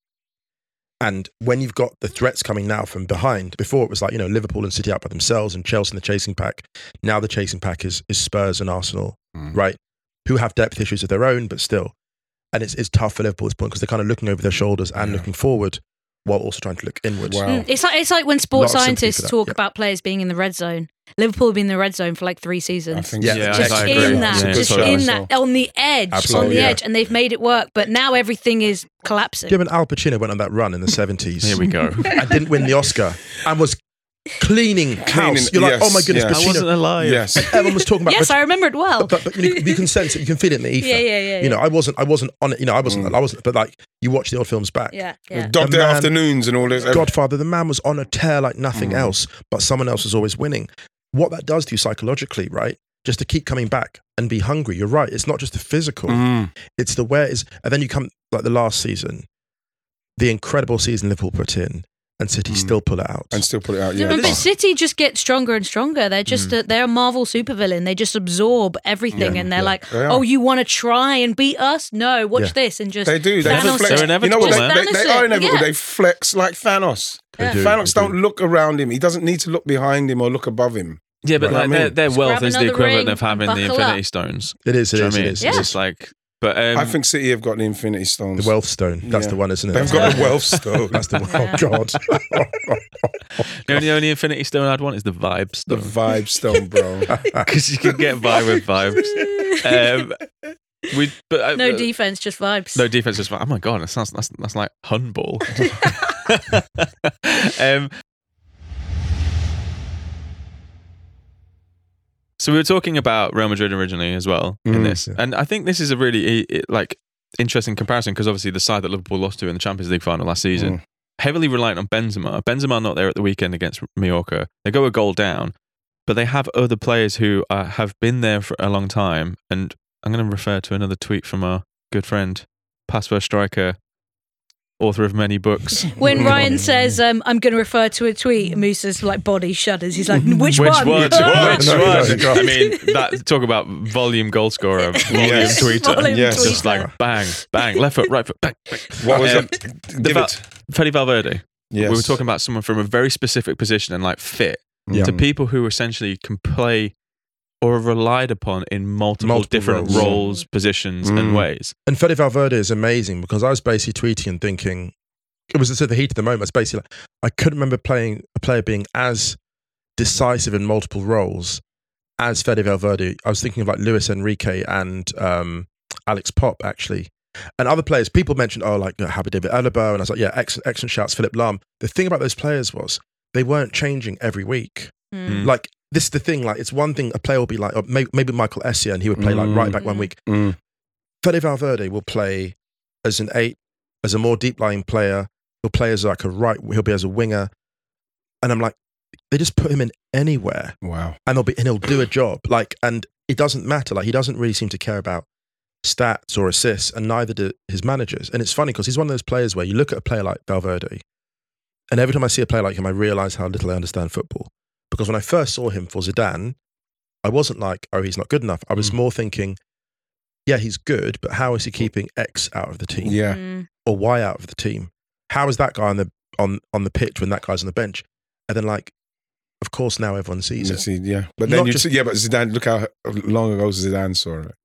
And when you've got the threats coming now from behind, before it was like, you know, Liverpool and City out by themselves and Chelsea in the chasing pack. Now the chasing pack is, is Spurs and Arsenal, Mm. right? Who have depth issues of their own, but still. And it's, it's tough for Liverpool at this point because they're kind of looking over their shoulders and Yeah. looking forward while also trying to look inward. Wow. Mm, It's like it's like when sports Lot of sympathy scientists for that, talk yeah. about players being in the red zone. Liverpool have been in the red zone for like three seasons. I think Yeah, so. yeah, just I in agree. that, Yeah, just totally. in that, on the edge, on Absolutely, the yeah. edge, and they've made it work. But now everything is collapsing. Do you remember Al Pacino went on that run in the seventies here we go. and didn't win the Oscar and was cleaning house? You're like, yes, oh my goodness, yes. I Pacino. wasn't alive. Yes. Everyone was talking about Yes, I remember it well. but, but you, you can sense it, you can feel it in the ether. Yeah, yeah, yeah, You know, yeah. I wasn't, I wasn't on it. You know, I wasn't, Mm. I wasn't. But like, you watch the old films back. Yeah, yeah. Dog The Day man- Afternoons and all this. Godfather, the man was on a tear like nothing Mm. else, but someone else was always winning. What that does to you psychologically, right? Just to keep coming back and be hungry. You're right. It's not just the physical; Mm. it's the where is. And then you come like the last season, the incredible season Liverpool put in, and City Mm. still pull it out. And still put it out. Yeah. But City just get stronger and stronger. They're just Mm. a, they're a Marvel supervillain. They just absorb everything, Yeah, and they're yeah. like, They are. "Oh, you want to try and beat us? No, watch Yeah. this." And just They do. They Thanos flex. it. They're You know what? They, inevitable, they, man. they are Thanos it, inevitable. yeah. They flex like Thanos. They Yeah. do, Thanos they don't do. look around him. He doesn't need to look behind him or look above him. Yeah, but Right. like, I mean, their, their just wealth grab is the another equivalent ring of having and the buckle Infinity up. Stones. It is. It Do you know is. what I It mean? is. Yeah. It It's is. just like, but um, I think City have got the Infinity Stones. The wealth stone. That's Yeah. the one, isn't it? They've got the wealth stone. That's the one. Yeah. Oh God. the only, only Infinity Stone I'd want is the Vibe The Stone. vibe stone, bro. Because you can get by with vibes. Um, we, but, uh, no uh, defense, just vibes. No defense, just like, oh my god, that sounds that's, that's like handball. um, so we were talking about Real Madrid originally as well in Mm, this, yeah. and I think this is a really i- i- like interesting comparison because obviously the side that Liverpool lost to in the Champions League final last season, Mm. heavily reliant on Benzema. Benzema not there at the weekend against Mallorca. They go a goal down, but they have other players who uh, have been there for a long time. And I'm going to refer to another tweet from our good friend, pass first striker, author of many books. When Ryan says, um, "I'm going to refer to a tweet," Moose's like body shudders. He's like, "Which, Which one? one? Which Which one? one? No, no, I mean, that talk about volume goal scorer, volume Yes. tweeter. Volume Yes. Just tweeter. like bang, bang, left foot, right foot, bang, bang. What was Um, it? the Give Val- it. Fede Valverde. Yes. We were talking about someone from a very specific position and like fit Yeah. to people who essentially can play or are relied upon in multiple, Multiple different roles. roles, positions, Mm. and ways. And Fede Valverde is amazing because I was basically tweeting and thinking, it was at the heat of the moment. It's basically like, I couldn't remember playing a player being as decisive in multiple roles as Fede Valverde. I was thinking of like Luis Enrique and um, Alex Pop actually. And other players, people mentioned, oh, like uh, Habib David Alaba. And I was like, yeah, excellent, excellent shouts, Philip Lahm. The thing about those players was they weren't changing every week. Mm. Like, this is the thing, like, it's one thing a player will be like, or may- maybe Michael Essien, he would play like right back one Mm. week. Mm. Fede Valverde will play as an eight, as a more deep lying player. He'll play as like a right, he'll be as a winger. And I'm like, they just put him in anywhere Wow. and, they'll be, and he'll do a job. Like, and it doesn't matter. Like, he doesn't really seem to care about stats or assists, and neither do his managers. And it's funny because he's one of those players where you look at a player like Valverde, and every time I see a player like him, I realize how little I understand football. Because when I first saw him for Zidane, I wasn't like, oh, he's not good enough. I was Mm. more thinking, yeah, he's good, but how is he keeping X out of the team Yeah. Mm. or Y out of the team? How is that guy on the on on the pitch when that guy's on the bench? And then, like, of course, now everyone sees You it. see, yeah. But Not then you just- yeah, but Zidane, look how long ago Zidane saw it.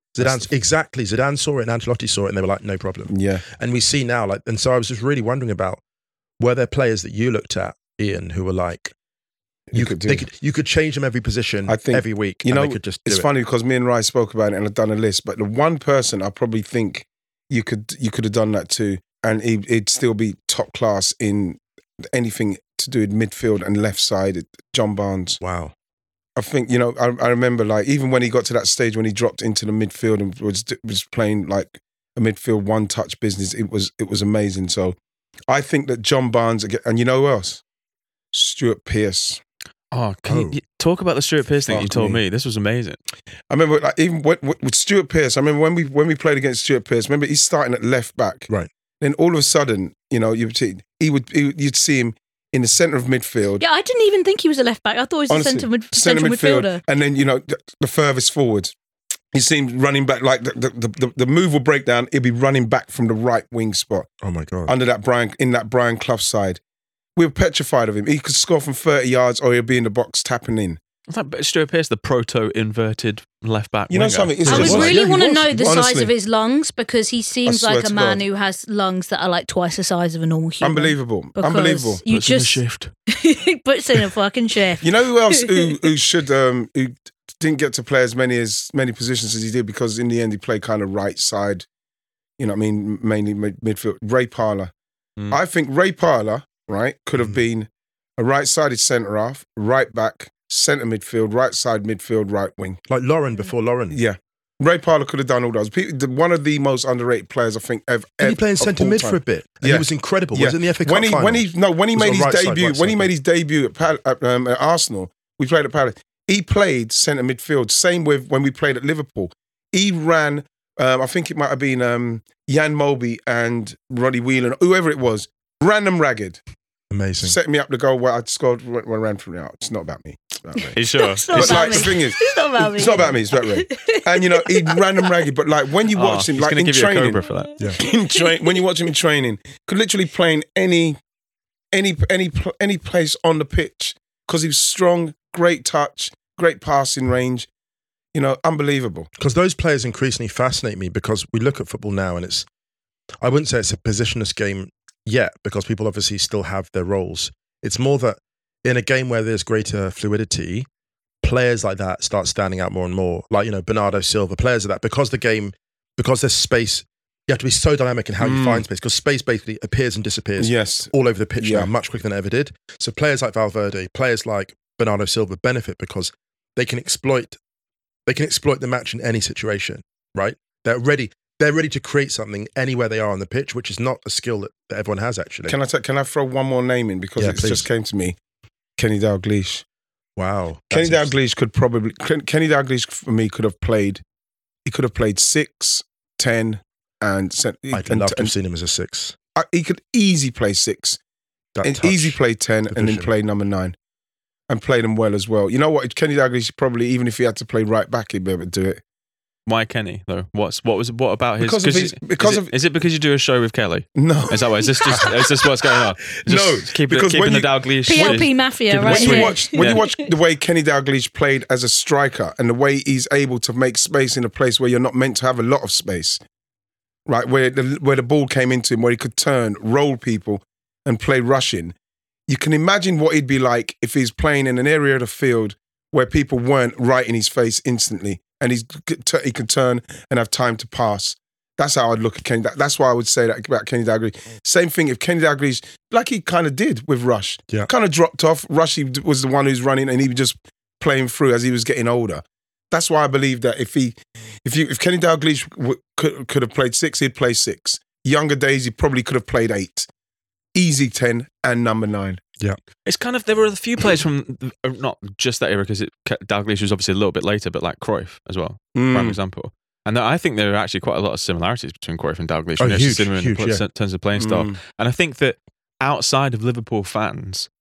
Zidane, exactly. Zidane saw it and Ancelotti saw it and they were like, no problem. Yeah. And we see now, like, and so I was just really wondering about, were there players that you looked at, Ian, who were like, you, You could, could they do. could you could change them every position I think- every week. You and know, they could just do it's it. funny because me and Rai spoke about it and I've done a list, but the one person I probably think you could you could have done that to, and he, he'd still be top class in anything to do with midfield and left side, John Barnes. Wow. I think, you know, I, I remember like even when he got to that stage when he dropped into the midfield and was was playing like a midfield one touch business, it was it was amazing. So I think that John Barnes, and you know who else? Stuart Pearce. Oh, can Oh. You, you talk about the Stuart Pearce thing you Fuck told me. me? This was amazing. I remember like even with, with Stuart Pearce. I remember when we when we played against Stuart Pearce. Remember he's starting at left back, Right. Then all of a sudden, you know, you see he would he, would- you'd see him in the centre of midfield, Yeah, I didn't even think he was a left back. I thought he was a Honestly, centre mid- centre central midfield, midfielder. and then you know the, the furthest forward. You see him running back like the the, the the move will break down. He'll be running back from the right wing spot Oh my God. under that Brian in that Brian Clough side. We were petrified of him. He could score from thirty yards, or he'll be in the box tapping in. I thought Stuart Pearce, the proto-inverted left back. You know winger. something? It's I He would was. really Yeah, he want to was. know the Honestly. size of his lungs because he seems swear like a to man God. who has lungs that are like twice the size of a normal human. Unbelievable, Because unbelievable. You Puts in a just shift. puts in a fucking shift. You know who else who who should um who didn't get to play as many as many positions as he did because in the end he played kind of right side. You know what I mean? Mainly mid- midfield. Ray Parlour. Mm. I think Ray Parlour, right, could have Mm. been a right-sided centre half, right back, centre midfield, right side midfield, right wing. Like Lauren before Lauren. Yeah. Ray Parlour could have done all those. People, the- one of the most underrated players I think ever. Did he ever- play in of centre all mid time. for a bit? And Yeah. he was incredible. Yeah. Was it in the F A Cup when he final? when he no when he Was made on his right side, debut right when he side, made his debut at, Pal- at, um, at Arsenal, we played at Palace. He played centre midfield. Same with when we played at Liverpool. He ran. Um, I think it might have been um, Jan Moby and Roddy Whelan, whoever it was. Ran them ragged. Amazing. Set me up the goal where I scored when I ran from out. It's not about me. It's about Ray. He's sure. It's not But about like me. the thing is, It's not about me. it's not about me. It's about Ray. And you know, he ran them ragged. But like when you Oh, watch him, he's like gonna in give you a training, cobra for that. Yeah. in train when you watch him in training, could literally play in any any any pl- any place on the pitch because he was strong, great touch, great passing range. You know, unbelievable. Because those players increasingly fascinate me because we look at football now and it's, I wouldn't say it's a positionless game yet because people obviously still have their roles. It's more that in a game where there's greater fluidity, players like that start standing out more and more. Like, you know, Bernardo Silva, players like that, because the game, because there's space, you have to be so dynamic in how you Mm. find space because space basically appears and disappears Yes, all over the pitch Yeah. now, much quicker than it ever did. So players like Valverde, players like Bernardo Silva benefit because they can exploit they can exploit the match in any situation, right? They're ready. They're ready to create something anywhere they are on the pitch, which is not a skill that, that everyone has actually. can I t- can I throw one more name in because Yeah, it please. just came to me? Kenny Dalglish. wow. Kenny That's Dalglish could probably Ken- Kenny Dalglish for me could have played. He could have played six, ten, and cent- I'd and, love to have and seen him as a six. uh, he could easy play six. That And touch. easy play ten and then division. play number nine and play them well as well. You know what? Kenny Dalglish probably, even if he had to play right back, he'd be able to do it. Why Kenny though? What's what was what about his? Because of 'cause his- is- because is it, of- is it because you do a show with Kelly? No. Is that why? Is this just is this what's going on? Just No, keep it, because keeping when the you- Dalglish. P L P Mafia, Keep it right when sweet. you here. watch when Yeah. you watch the way Kenny Dalglish played as a striker and the way he's able to make space in a place where you're not meant to have a lot of space, right? Where the where the ball came into him, where he could turn, roll people, and play rushing. You can imagine what he'd be like if he's playing in an area of the field where people weren't right in his face instantly, and he's he can turn and have time to pass. That's how I'd look at Kenny. That's why I would say that about Kenny Dalglish. Same thing if Kenny Dalglish, like he kind of did with Rush, Yeah. kind of dropped off. Rush he was the one who's running, and he was just playing through as he was getting older. That's why I believe that if he, if you, if Kenny Dalglish w- could could have played six, he'd play six. Younger days, he probably could have played eight, easy ten, and number nine. It's kind of there were a few players from uh, not just that era because Dalglish was obviously a little bit later, but like Cruyff as well, Mm. prime example. And I think there are actually quite a lot of similarities between Cruyff and Dalglish Oh, when you're huge, considering huge, the yeah. in terms of playing style. Mm. And I think that outside of Liverpool fans,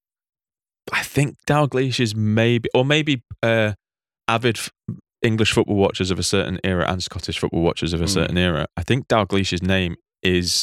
I think Dalglish is maybe, or maybe uh, avid f- English football watchers of a certain era and Scottish football watchers of a Mm. certain era. I think Dalglish's name is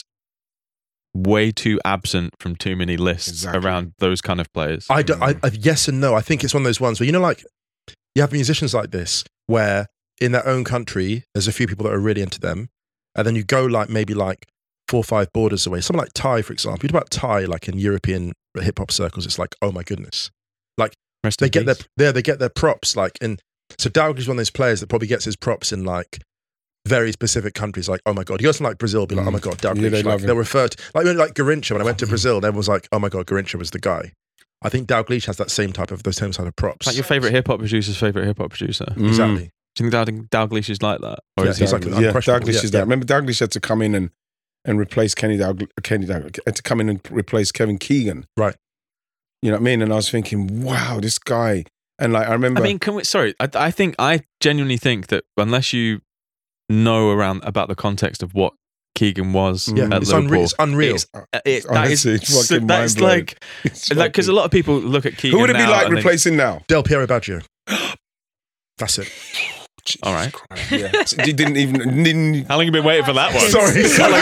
way too absent from too many lists Exactly. around those kind of players. I, do, I, I yes and no. I think it's one of those ones where you know, like you have musicians like this where in their own country, there's a few people that are really into them. And then you go like maybe like four or five borders away. Someone like Ty, for example. You talk about Ty like in European hip hop circles, it's like, oh my goodness. Like Rest they in get peace. their, yeah, they get their props. Like, and so Dalglish is one of those players that probably gets his props in like very specific countries. Like, oh my God. He goes from like Brazil, be like, oh my God, Dalglish. Yeah, they like, love him. they'll refer to, like, like Garincha, when I went to Brazil, everyone was like, oh my God, Garincha was the guy. I think Dalglish has that same type of, those same type of props. Like your favorite hip hop producer's favorite hip hop producer. Mm. Exactly. Do you think Dal- Dalglish is like that? Or Yeah, is he he's like- yeah, unquestionable, Dalglish yeah, is that. yeah. Remember, Dalglish had to come in and and replace Kenny Dalglish. Kenny Dalglish had to come in and replace Kevin Keegan. Right. You know what I mean? And I was thinking, wow, this guy. And like I remember, I mean, can we? Sorry, I, I think I genuinely think that unless you know around about the context of what Keegan was Yeah, at it's, Liverpool, unre- it's unreal. it's, uh, it, that honestly, is it's so- fucking that's mind-blowing. like it's like because a fucking- lot of people look at Keegan. who would it be now like and they- replacing now? Del Piero Baggio. That's it. Jesus All right. Christ, yeah. So you didn't even. Didn't, How long have you been waiting for that one? sorry.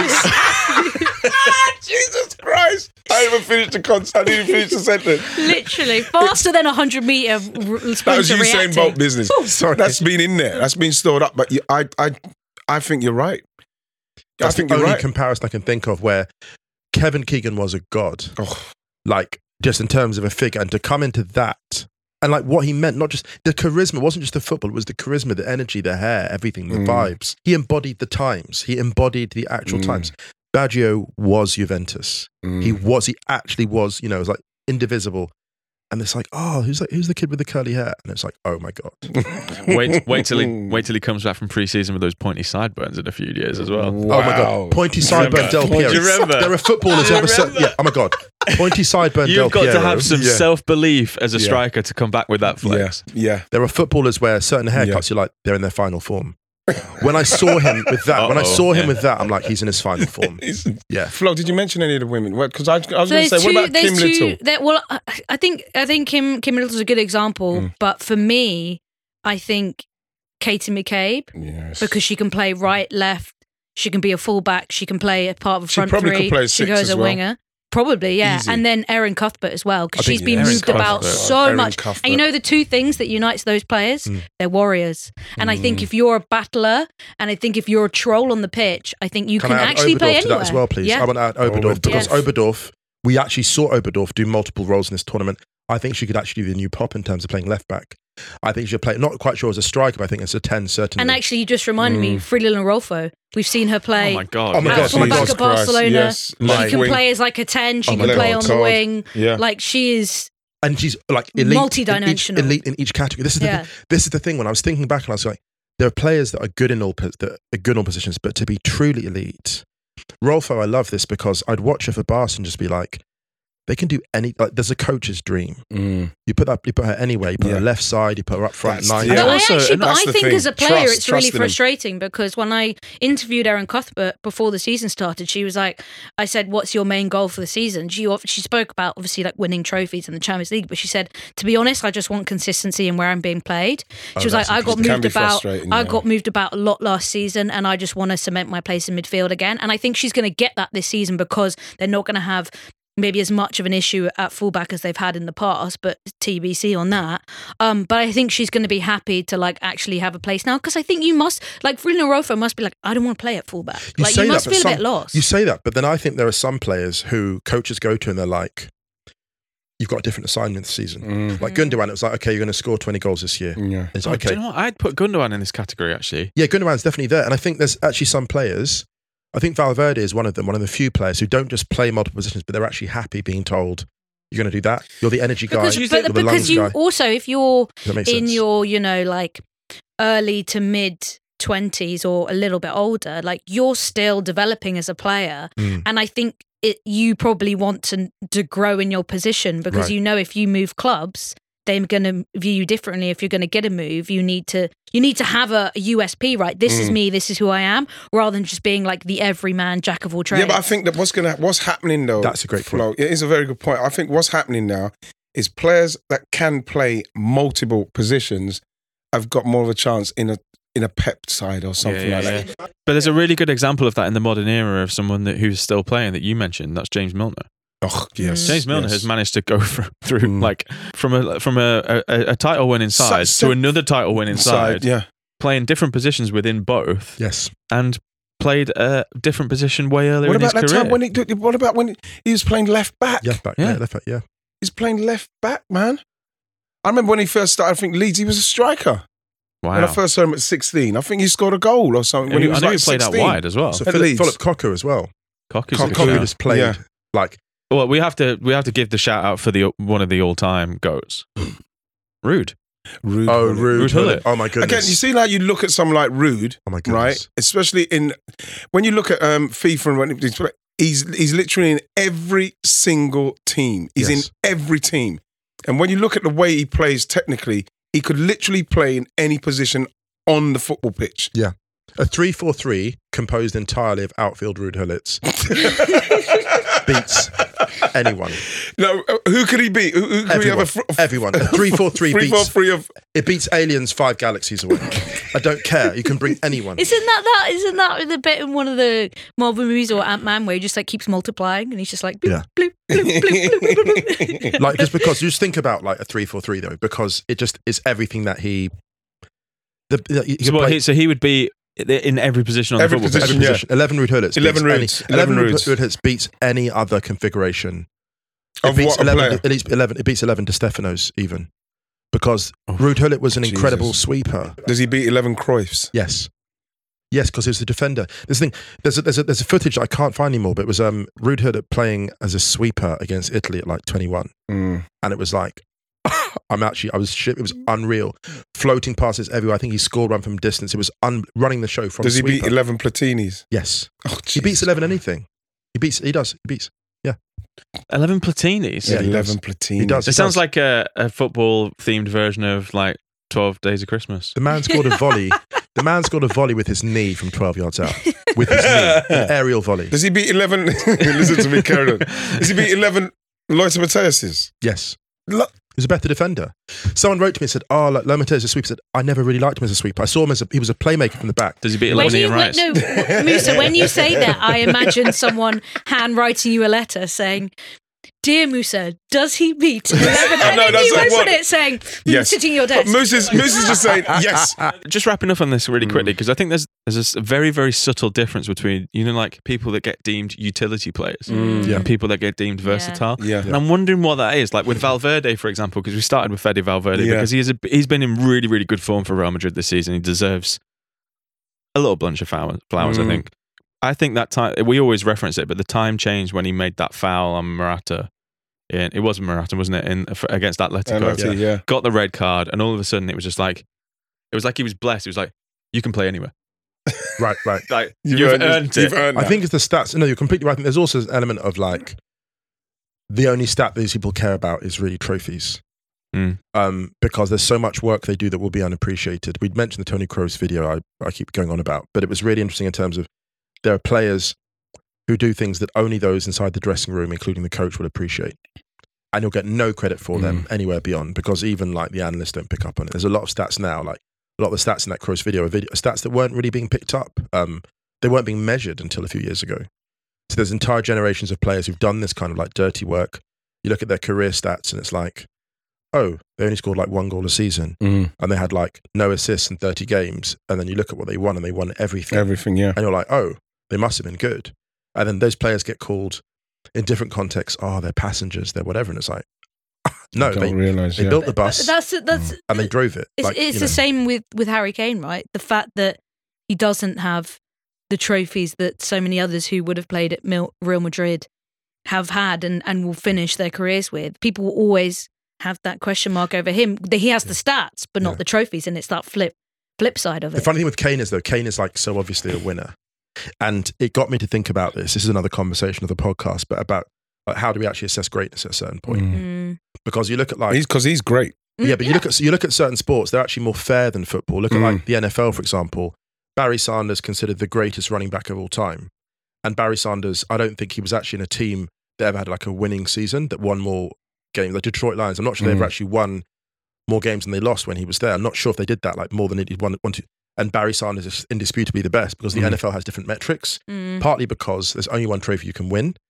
Jesus Christ! I didn't even finished the con- I didn't even finish the sentence. Literally faster than a hundred meter r- sprinter That was Usain reacting. Bolt business. Sorry. That's been in there. That's been stored up. But you, I, I, I think you're right. That's I think the you're only right. comparison I can think of where Kevin Keegan was a god. Oh, Like, just in terms of a figure, and to come into that, and like what he meant, not just the charisma, it wasn't just the football, it was the charisma, the energy, the hair, everything, the Mm. vibes. He embodied the times. He embodied the actual Mm. times. Baggio was Juventus. mm. He was, he actually was, you know, it was like indivisible. And it's like, oh, who's like, who's the kid with the curly hair? And it's like, oh my God. Wait, wait till he wait till he comes back from pre-season with those pointy sideburns in a few years as well. Oh my God. Pointy sideburn Del Do you Piero. remember? There are footballers Do you ever said, remember? yeah, oh my God. Pointy sideburn Del You've got Piero. to have some Yeah. self-belief as a Yeah. striker to come back with that Yeah, flex. yeah. There are footballers where certain haircuts, Yeah. you're like, they're in their final form. When I saw him with that, when I Uh-oh, saw him yeah. with that, I'm like, he's in his final form. It's- Yeah. Flo, did you mention any of the women? Because I, I was So going to there's say, two. what about there's Kim two. Little? There, well, I, I think I think Kim Kim Little's a good example, Mm. but for me, I think Katie McCabe Yes. because she can play right, left. She can be a fullback. She can play a part of a She front probably three. could play a she six goes as a well. winger. Probably, yeah. Easy. And then Erin Cuthbert as well, I because think she's been Erin moved about Cuthbert. so Erin much. Cuthbert. And you know the two things that unites those players? Mm. They're warriors. And I think Mm. if you're a battler, and I think if you're a troll on the pitch, I think you can, I add actually Oberdorf play to anywhere. that as well, please? Yeah. I want to add Oberdorf Oberdorf. because Yes. Oberdorf, we actually saw Oberdorf do multiple roles in this tournament. I think she could actually be the new pop in terms of playing left back. I think she'll play, not quite sure as a striker, but I think it's a ten, certainly. And actually, you just reminded me, Frilil and Rolfo. We've seen her play. Oh my god! Oh my At God, fullback Jesus at Barcelona. Yes. She Like can wing. play as like a ten. She Oh my can play God. on the God. wing. Yeah. Like she is. and she's like elite, Multi-dimensional. in each, elite in each category. This is the Yeah. thing, this is the thing. When I was thinking back, and I was like, there are players that are good in all pos- that are good in all positions, but to be truly elite, Rolfo, I love this because I'd watch her for Barca and just be like, they can do any. Like, there's a coach's dream. Mm. You put that, you put her anywhere. You put Yeah. her left side. You put her up front That's- nine. yeah. But I Also, actually, but that's I the think thing. as a player, Trust- it's really trust in 'em. frustrating because when I interviewed Erin Cuthbert before the season started, she was like, I said, "What's your main goal for the season?" She she spoke about obviously like winning trophies in the Champions League, but she said, "To be honest, I just want consistency in where I'm being played." She Oh, was like, that's "I got interesting. Can moved be about. frustrating, I yeah. got moved about a lot last season, and I just want to cement my place in midfield again." And I think she's going to get that this season because they're not going to have maybe as much of an issue at fullback as they've had in the past, but T B C on that. Um, but I think she's going to be happy to like actually have a place now because I think you must like Frina Rolfo must be like, I don't want to play at fullback. You like say you that, must but feel some- a bit lost. You say that, but then I think there are some players who coaches go to and they're like, you've got a different assignment this season. Mm. Like Gundogan, it was like, okay, you're going to score twenty goals this year. Yeah. It's Oh, like, do okay. you know what? I'd put Gundogan in this category actually. Yeah, Gundogan's definitely there. And I think there's actually some players, I think Valverde is one of them, one of the few players who don't just play multiple positions, but they're actually happy being told, you're going to do that. You're the energy guy. because, You're but, the because lungs you guy. also, if you're Does that make in sense? your, you know, like early to mid twenties or a little bit older, like you're still developing as a player. Mm. And I think it, you probably want to, to grow in your position because Right. you know if you move clubs, they're going to view you differently. If you're going to get a move, you need to you need to have a, a U S P, right? This is Mm. me. This is who I am, rather than just being like the everyman jack of all trades. Yeah, but I think that what's gonna what's happening though. That's a great point. Flo, it is a very good point. I think what's happening now is players that can play multiple positions have got more of a chance in a in a Pep side or something Yeah, like yeah, that. But there's a really good example of that in the modern era of someone that who's still playing that you mentioned. That's James Milner. Oh yes, James Milner yes. has managed to go through, through Mm. like from a from a, a, a title winning side So- to another title winning side, Yeah, playing different positions within both, Yes. and played a different position way earlier What in about his that career. time when he? What about when he was playing left back? Yeah, back, Yeah. yeah. left back, yeah. He's playing left back, man. I remember when he first started. I think Leeds. He was a striker. wow. When I first saw him at sixteen, I think he scored a goal or something. I When he knew, was I knew like he played sixteen. out wide as well. So At Philip, Leeds. Philip Cocker as well. Cocker's Cocker a Cocker good just shout. played Yeah. like Well, we have to we have to give the shout out for the one of the all time goats, Rude. Rude. oh wasn't it? Rude, Rude Hullet. Oh my goodness. Again, you see now you look at someone like Rude, oh my goodness. right? Especially in when you look at um, FIFA and when he's he's he's literally in every single team. He's Yes. in every team, and when you look at the way he plays technically, he could literally play in any position on the football pitch. A three four three composed entirely of outfield Rude Hullets beats anyone. No, uh, who could he beat? Who, who could he have Everyone. a fr- Everyone. A three four three three, four, beats three of it beats aliens five galaxies away. I don't care. You can bring anyone. Isn't that that? Isn't that the bit in one of the Marvel movies or Ant Man where he just like keeps multiplying and he's just like bloop, Yeah. bloop, bloop, bloop, bloop, bloop, bloop. Like just because you just think about like a three four three though, because it just is everything that he. The, the, he So, can what, play he, so he would be in every position on Every the football position, pitch. every yeah. position. Eleven Rude Hullets. eleven beats Rudes. Any, Eleven Rude Rudes. Hullets beats any other configuration. It Of beats what a eleven. player? It beats eleven. It beats eleven De Stefanos even, because Oh, Rude Hullet was an Jesus. incredible sweeper. Does he beat eleven Cruyffs? Yes. Yes, because he was the defender. This thing, there's a, there's a, there's a footage I can't find anymore, but it was um, Rude Hullet playing as a sweeper against Italy at like twenty-one, Mm. and it was like, I'm actually, I was shit. It was unreal, floating passes everywhere. I think he scored one from distance. It was un, running the show from. Does he sweeper. beat eleven Platinis? Yes, Oh, he beats Jesus. eleven anything. He beats. He does. He beats. eleven Platinis. Yeah, he eleven does. Platinis. He does. It sounds like a, a football themed version of like twelve Days of Christmas. The man scored a volley. The man scored a volley with his knee from twelve yards out. With his knee, an aerial volley. Does he beat eleven? Listen to me, carry on. Does he beat eleven Lothar Matthäus's? Yes. Lo- He was a better defender. Someone wrote to me and said, "Oh, like Lomate's a sweeper." I said, "I never really liked him as a sweeper. I saw him as a, he was a playmaker from the back." Does he beat When eleven you, Ian when, Rice? no, Musa, when you say that, I imagine someone handwriting you a letter saying, "Dear Musa, does he beat eleven?" And No, then that's you like open what- it saying, Yes. yes. sitting at your desk. Moose is, Moose is just saying yes. Just wrapping up on this really quickly, Mm. because I think there's there's a s- very very subtle difference between, you know, like people that get deemed utility players Mm. Yeah. and people that get deemed versatile. Yeah. And I'm wondering what that is. Like with Valverde, for example, because we started with Fede Valverde Yeah. because he is a, he's been in really really good form for Real Madrid this season. He deserves a little bunch of flowers. Flowers, Mm. I think. I think that time we always reference it, but the time changed when he made that foul on Morata. In, it was Morata, wasn't it? In for, against Atletico. Penalty, yeah. Got the red card, and all of a sudden it was just like, it was like he was blessed. It was like, you can play anywhere. Right, right. Like you've, earned, You've it. earned I that. think it's the stats. No, you're completely right. I think there's also an element of like the only stat these people care about is really trophies. Mm. Um, because there's so much work they do that will be unappreciated. We'd mentioned the Tony Kroos video I, I keep going on about, but it was really interesting in terms of there are players who do things that only those inside the dressing room, including the coach, will appreciate. And you'll get no credit for them anywhere beyond, because even like the analysts don't pick up on it. There's a lot of stats now, like a lot of the stats in that Kroos video are video, stats that weren't really being picked up. Um, they weren't being measured until a few years ago. So there's entire generations of players who've done this kind of like dirty work. You look at their career stats and it's like, oh, they only scored like one goal a season Mm. and they had like no assists in thirty games. And then you look at what they won and they won everything. Everything, yeah. And you're like, oh, they must have been good. And then those players get called in different contexts, oh, they're passengers, they're whatever. And it's like, no, Don't they, realise, they yeah. built the bus That's that's and they drove it. It's, Like, it's you the know. same with, with Harry Kane, right? The fact that he doesn't have the trophies that so many others who would have played at Mil- Real Madrid have had and, and will finish their careers with. People will always have that question mark over him. The- He has the stats, but not Yeah. the trophies, and it's that flip flip side of The it. funny thing with Kane is though, Kane is like so obviously a winner. And it got me to think about this. This is another conversation of the podcast, but about like, how do we actually assess greatness at a certain point? Mm. Mm. Because you look at like, He's because he's great. yeah, but you look at you look at certain sports, they're actually more fair than football. Look at Mm. like the N F L, for example. Barry Sanders considered the greatest running back of all time. And Barry Sanders, I don't think he was actually in a team that ever had like a winning season that won more games. Like Detroit Lions, I'm not sure they Mm. ever actually won more games than they lost when he was there. I'm not sure if they did that, like more than he won. won to, and Barry Sanders is indisputably the best because the Mm. N F L has different metrics, Mm. partly because there's only one trophy you can win.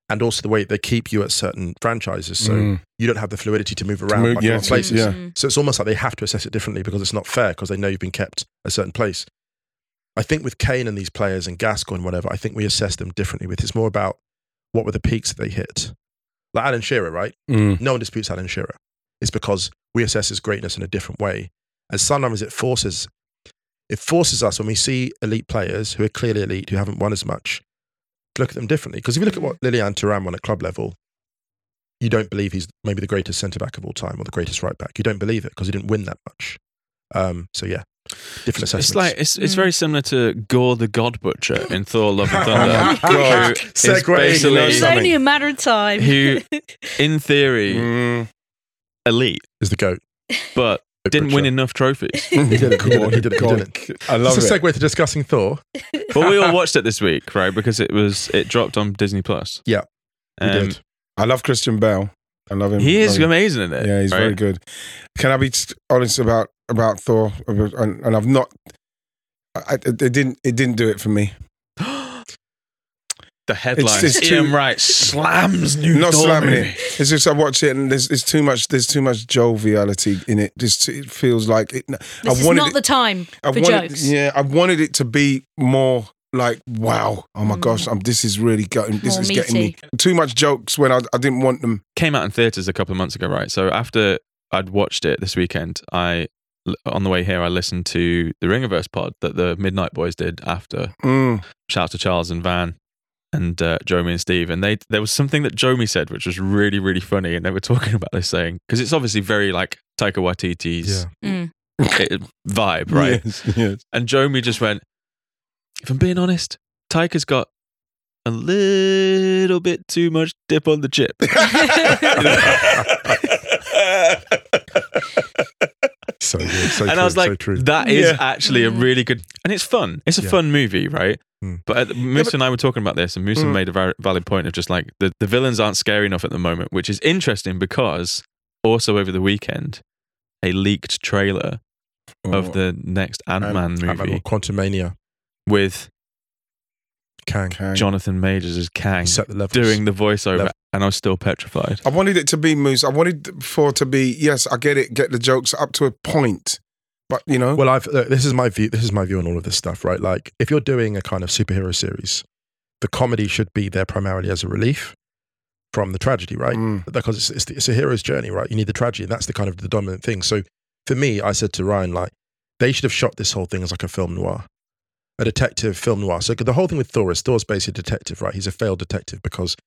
and also the way they keep you at certain franchises, so Mm. you don't have the fluidity to move around move, like yeah, other places. yeah. Mm. So it's almost like they have to assess it differently because it's not fair because they know you've been kept a certain place. I think with Kane and these players and Gascoigne and whatever, I think we assess them differently. With it's more about what were the peaks that they hit. Like Alan Shearer, right? Mm. No one disputes Alan Shearer. It's because we assess his greatness in a different way. And sometimes it forces, it forces us when we see elite players who are clearly elite, who haven't won as much, to look at them differently. Because if you look at what Lilian Thuram won at club level, you don't believe he's maybe the greatest centre-back of all time or the greatest right-back. You don't believe it because he didn't win that much. Um, so yeah, different assessments. It's like it's it's Mm. very similar to Gore the God Butcher in Thor: Love and Thunder. Oh my God. who is Segue. basically It's something. only a matter of time. who, in theory, Mm. elite, is the GOAT. but didn't win enough trophies. He did it. He did it. He did it. He did it. I love It's a it. segue to discussing Thor. But we all watched it this week, right? Because it was it dropped on Disney Plus. Yeah, we Um, did. I love Christian Bale. I love him. He is Love him. amazing in it. Yeah, he's right? very good. Can I be t- honest about about Thor? And, and I've not. I, it didn't. It didn't do it for me. The headlines: It's- it's Ian too- Wright slams new Not Thor slamming movie. it. It's just I watch it and there's, there's too much. There's too much joviality in it. Just it feels like it. This I is wanted not it, the time I for wanted, jokes. Yeah, I wanted it to be more like wow. Oh my Mm. gosh, I'm, this is really going. This More is getting me. meaty. Too much jokes when I, I didn't want them. Came out in theaters a couple of months ago, right? So after I'd watched it this weekend, I on the way here I listened to the Ringerverse pod that the Midnight Boys did after. Mm. Shout out to Charles and Van and uh, Jomi and Steve, and they there was something that Jomi said which was really really funny, and they were talking about this, saying because it's obviously very like Taika Waititi's Yeah. Mm. it- vibe, right? Yes, yes. And Jomi just went, if I'm being honest, Taika's got a little bit too much dip on the chip. So good. So and true. I was so like, true. that is Yeah. actually a Mm. really good, and it's fun. It's a Yeah. fun movie, right? Mm. But uh, Musa and I were talking about this, and Musa Mm. made a var- valid point of just like the, the villains aren't scary enough at the moment, which is interesting because also over the weekend, a leaked trailer of Oh. the next Ant-Man movie Ant-Man, Quantumania, with Kang. Okay. Jonathan Majors as Kang Set the levels. doing the voiceover, Level. and I was still petrified. I wanted it to be Moose. I wanted for to be yes. I get it. Get the jokes up to a point, but you know. Well, I've, uh, this is my view. This is my view on all of this stuff, right? Like, if you're doing a kind of superhero series, the comedy should be there primarily as a relief from the tragedy, right? Mm. Because it's, it's, it's a hero's journey, right? You need the tragedy, and that's the kind of the dominant thing. So, for me, I said to Ryan, like, they should have shot this whole thing as like a film noir, a detective film noir. So the whole thing with Thor is Thor's basically a detective, right? He's a failed detective because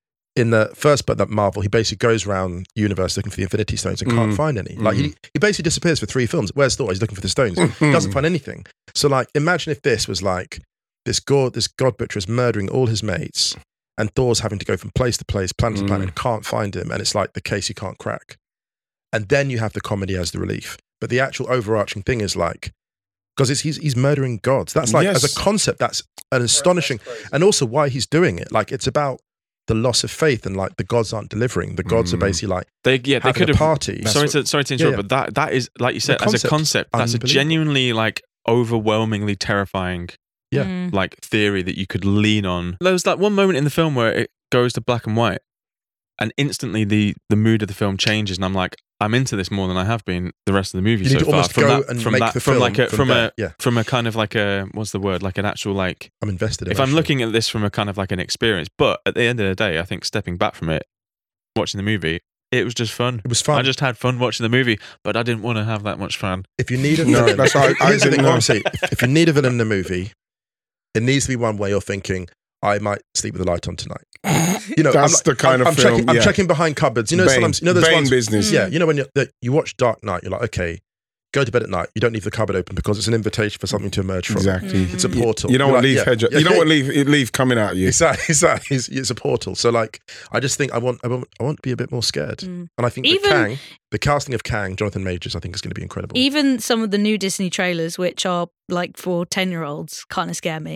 in the first but that Marvel, he basically goes around the universe looking for the Infinity Stones and can't Mm. find any. Like he, he basically disappears for three films. Where's Thor? He's looking for the stones. He doesn't find anything. So like, imagine if this was like this god, this god butcher is murdering all his mates, and Thor's having to go from place to place, planet to Mm. planet, and can't find him, and it's like the case you can't crack. And then you have the comedy as the relief. But the actual overarching thing is like, because he's he's murdering gods. That's like as Yes. a concept, that's an astonishing, and also why he's doing it. Like it's about the loss of faith and like the gods aren't delivering. The gods are Mm. basically like They yeah, they having could a have party. Sorry to sorry to interrupt, Yeah, yeah. but that that is like you said, as a concept, concept, that's a unbelievable. genuinely like overwhelmingly terrifying Yeah. Mm. like theory that you could lean on. There was like one moment in the film where it goes to black and white, and instantly the the mood of the film changes, and I'm like, I'm into this more than I have been the rest of the movie You need so to far. almost From go that, and from make that, the from film like a from from there, a yeah. from a kind of like a what's the word, like an actual like. I'm invested. If I'm emotionally. looking at this from a kind of like an experience, but at the end of the day, I think stepping back from it, watching the movie, it was just fun. it was fun. I just had fun watching the movie, but I didn't want to have that much fun. if you need a No, villain, that's why I- I here's the didn't thing. know. What I'm saying, if, if you need a villain in a movie, it needs to be one where you're thinking, I might sleep with the light on tonight. You know, That's I'm, the kind I'm, of I'm film. Checking, I'm yeah. checking behind cupboards. You know, Bane, sometimes you know those Bane ones. business. Yeah, you know when you that you watch Dark Knight, you're like, okay, go to bed at night. You don't leave the cupboard open because it's an invitation for something to emerge from. Exactly. It's a portal. You don't You're want like, leaf yeah, hedge. yeah, You don't yeah. want leaf leaf coming out of you. Exactly, exactly. It's, it's a portal. So like, I just think I want, I want, I want to be a bit more scared. Mm. And I think Even- the Kang, the casting of Kang, Jonathan Majors, I think is going to be incredible. Even some of the new Disney trailers, which are like for ten year olds, kind of scare me.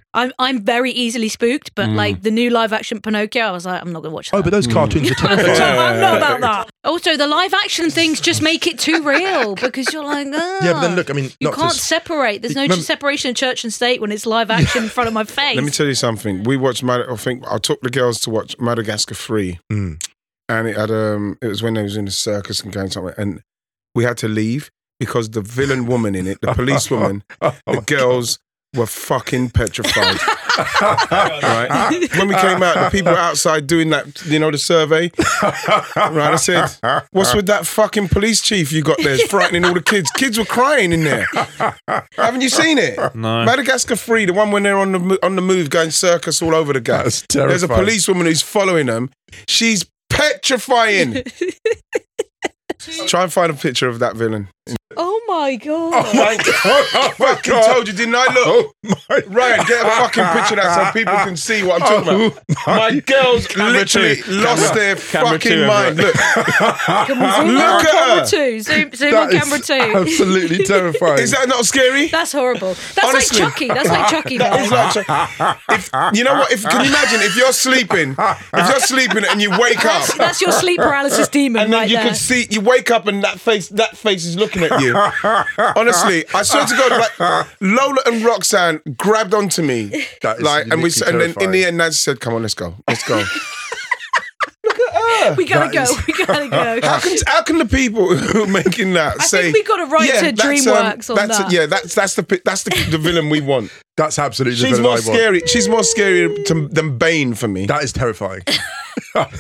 I'm I'm very easily spooked, but Mm. like the new live action Pinocchio, I was like, I'm not gonna watch that. Oh, but those cartoons are I'm terrifying. not about that. Also, the live action things just make it too real because you're like, ah, Yeah, but then look, I mean, you not can't to, separate. There's no Remember- separation of church and state when it's live action in front of my face. Let me tell you something. We watched. Mad- I think I took the girls to watch Madagascar three, Mm. and it had um. It was when they was in the circus and going somewhere, and we had to leave because the villain woman in it, the policewoman, Oh, the my girls were fucking petrified. Right? When we came out, the people outside doing that, you know, the survey. Right? I said, "What's with that fucking police chief you got there? It's frightening all the kids. Kids were crying in there. Haven't you seen it? No. Madagascar three, the one when they're on the mo- on the move, going circus all over the gas. That's There's a terrifying. policewoman who's following them. She's petrifying. Try and find a picture of that villain. Oh my god! I fucking told you, didn't I? Look, Oh my Ryan, get a fucking picture of that so people can see what I'm talking Oh about. My girls Camera literally two. lost Camera- their camera fucking two, mind. Look, Can we zoom Look on at camera her. two? Zoom, zoom That on is camera two. absolutely terrifying. is that not scary? That's horrible. That's Honestly. like Chucky. That's like Chucky. That is vibes. like, if, you know what? If can you imagine if you're sleeping, if you're sleeping and you wake up, That's, that's your sleep paralysis demon and then right you there. can see you wake up and that face, that face is looking at you. Honestly, I swear to God, like Lola and Roxanne grabbed onto me, That is like, and we, literally and then in terrifying. the end, Nancy said, "Come on, let's go, let's go." we gotta That go. is- We gotta go. How can how can the people who are making that I say? think we got to write to that's, um, DreamWorks on that's that. yeah, that's that's the pi- that's the, the villain we want. That's absolutely the She's villain more I want. scary. She's more scary to, than Bane for me. That is terrifying. Stop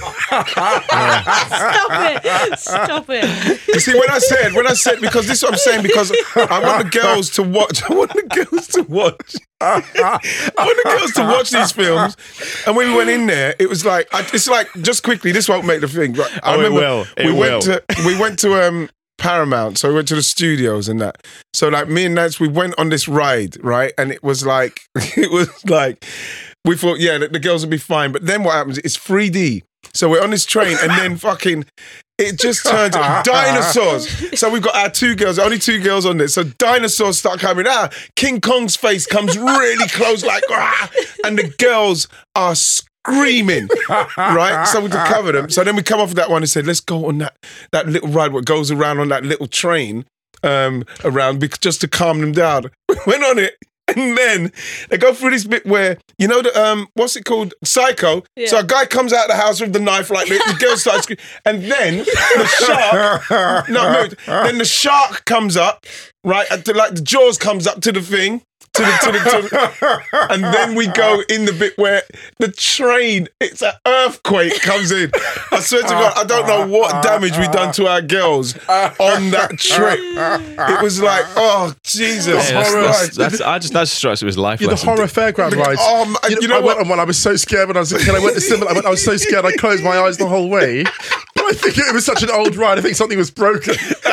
it! Stop it! You see, when I said, when I said, because this is what I'm saying, because I want the girls to watch. I want the girls to watch. I want the girls to watch these films. And when we went in there, it was like, I, it's like, just quickly, this won't make the thing. But I Oh, it remember will. It we will. went to we went to um, Paramount, so we went to the studios and that. So like me and Nance, we went on this ride, right? And it was like, it was like, we thought, yeah, the, the girls would be fine. But then what happens? It's three D. So we're on this train, and then fucking, it just turns dinosaurs. So we've got our two girls, only two girls on this. So dinosaurs start coming out. King Kong's face comes really close, like, ah, and the girls are screaming, right? So we to cover them. So then we come off of that one and said, let's go on that that little ride, what goes around on that little train um, around, bec- just to calm them down. We went on it. And then they go through this bit where, you know, the um, what's it called? Psycho. Yeah. So a guy comes out of the house with the knife like this, the girl starts screaming. And then the shark, no, no, then the shark comes up, right? at the- Like the jaws comes up to the thing. To the, to the, to the, and then we go in the bit where the train, it's an earthquake comes in. I swear to God, I don't know what damage we done to our girls on that trip. It was like, oh, Jesus. Yeah, that's, Christ. that's, that's, I just that just strikes me as life Yeah, the lesson. horror fairground rides. Um, you know, you know I what? went on one. I was so scared when I was a kid. I went to cinema. I, went, I was so scared. I closed my eyes the whole way. But I think it was such an old ride. I think something was broken.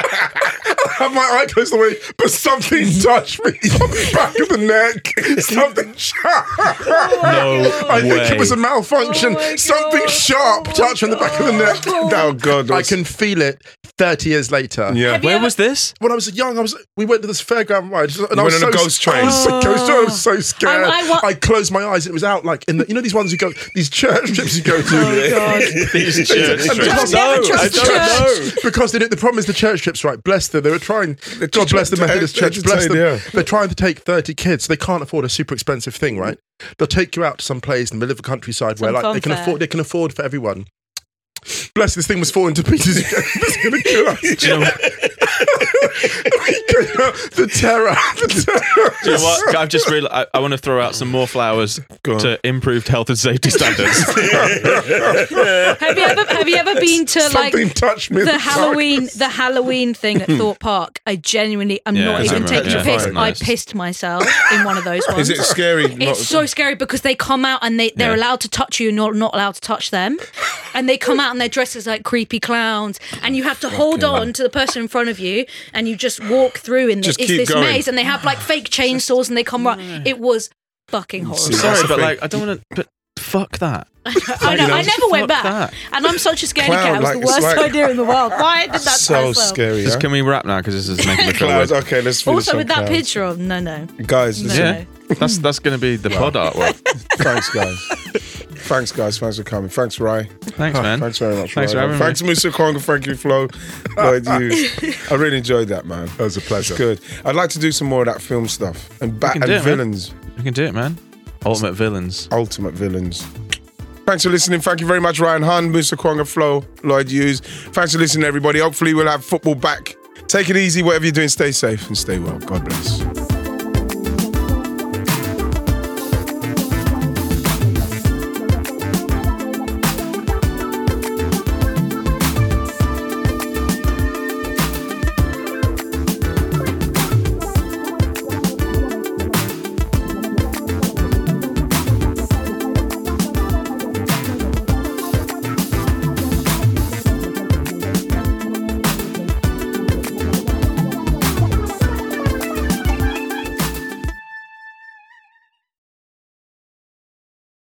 I had my eye closed the way, but something touched me on the back of the neck. Something sharp. No I think way. it was a malfunction. Oh my something God. sharp Oh touched me on the back of the neck. Oh, God. I can feel it thirty years later. Yeah. Have you Where ever- was this? When I was young, I was. We went to this fairground ride, and You I was went on a so, ghost train. I was, so, ghost train. I was so scared. I- I wa- I closed my eyes, and it was out like in the. You know these ones you go, these church trips you go to. Oh God! These church And trips. because- Never No, trust I the don't church. know. Because they did, the problem is the church trips, right? Bless them. They were trying. God bless the to- Methodist to Church. Bless them. entertain, yeah. They're trying to take thirty kids. They can't afford a super expensive thing, right? They'll take you out to some place in the middle of the countryside where, Some like, they can fun fair. afford. They can afford for everyone. Bless this thing was falling to pieces. It's going to kill us. Do you know, the terror. The terror. do you know what? I've just realized I, I want to throw out some more flowers Go on. to improved health and safety standards. Have you ever have you ever been to like Something touched me. in the dark. Halloween the Halloween thing at Thorpe Park? I genuinely I'm Yeah, not it's even right, taking yeah. a piss. Fine. I Nice. pissed myself in one of those ones. Is it scary? Not- It's so scary because they come out and they, they're Yeah. allowed to touch you and you're not allowed to touch them. And they come out and they're dressed as like creepy clowns. And you have to hold on to the person in front of you and you just walk through in Just this, keep this going. maze. And they have like fake chainsaws and they come right. It was fucking horrible. That's Sorry, the but thing. like I don't want to. But fuck that. I know, you know, I never went fuck back. that. And I'm such a scaredy Clown, cat. It was like, the it's worst like- idea in the world. Why did that so to myself? scary. Just Huh? can we wrap now? Because this is making me feel Clouds. weird. Okay, let's finish Also on with that clouds. picture of no no. Guys, No, listen, Yeah. no. That's that's going to be the pod artwork. Thanks, guys. Thanks, guys. Thanks for coming. Thanks, Rai. Thanks, man. Thanks very much, Thanks Rai. for having Thanks, me. Musa Kwanga. Thank you, Flo. Lloyd Hughes. I really enjoyed that, man. That was a pleasure. It's good. I'd like to do some more of that film stuff and bat can and do it, man. villains, We can do it, man. Ultimate villains. ultimate villains. Thanks for listening. Thank you very much, Ryan Hunn, Musa Kwanga, Flo, Lloyd Hughes. Thanks for listening, everybody. Hopefully, we'll have football back. Take it easy, whatever you're doing. Stay safe and stay well. God bless.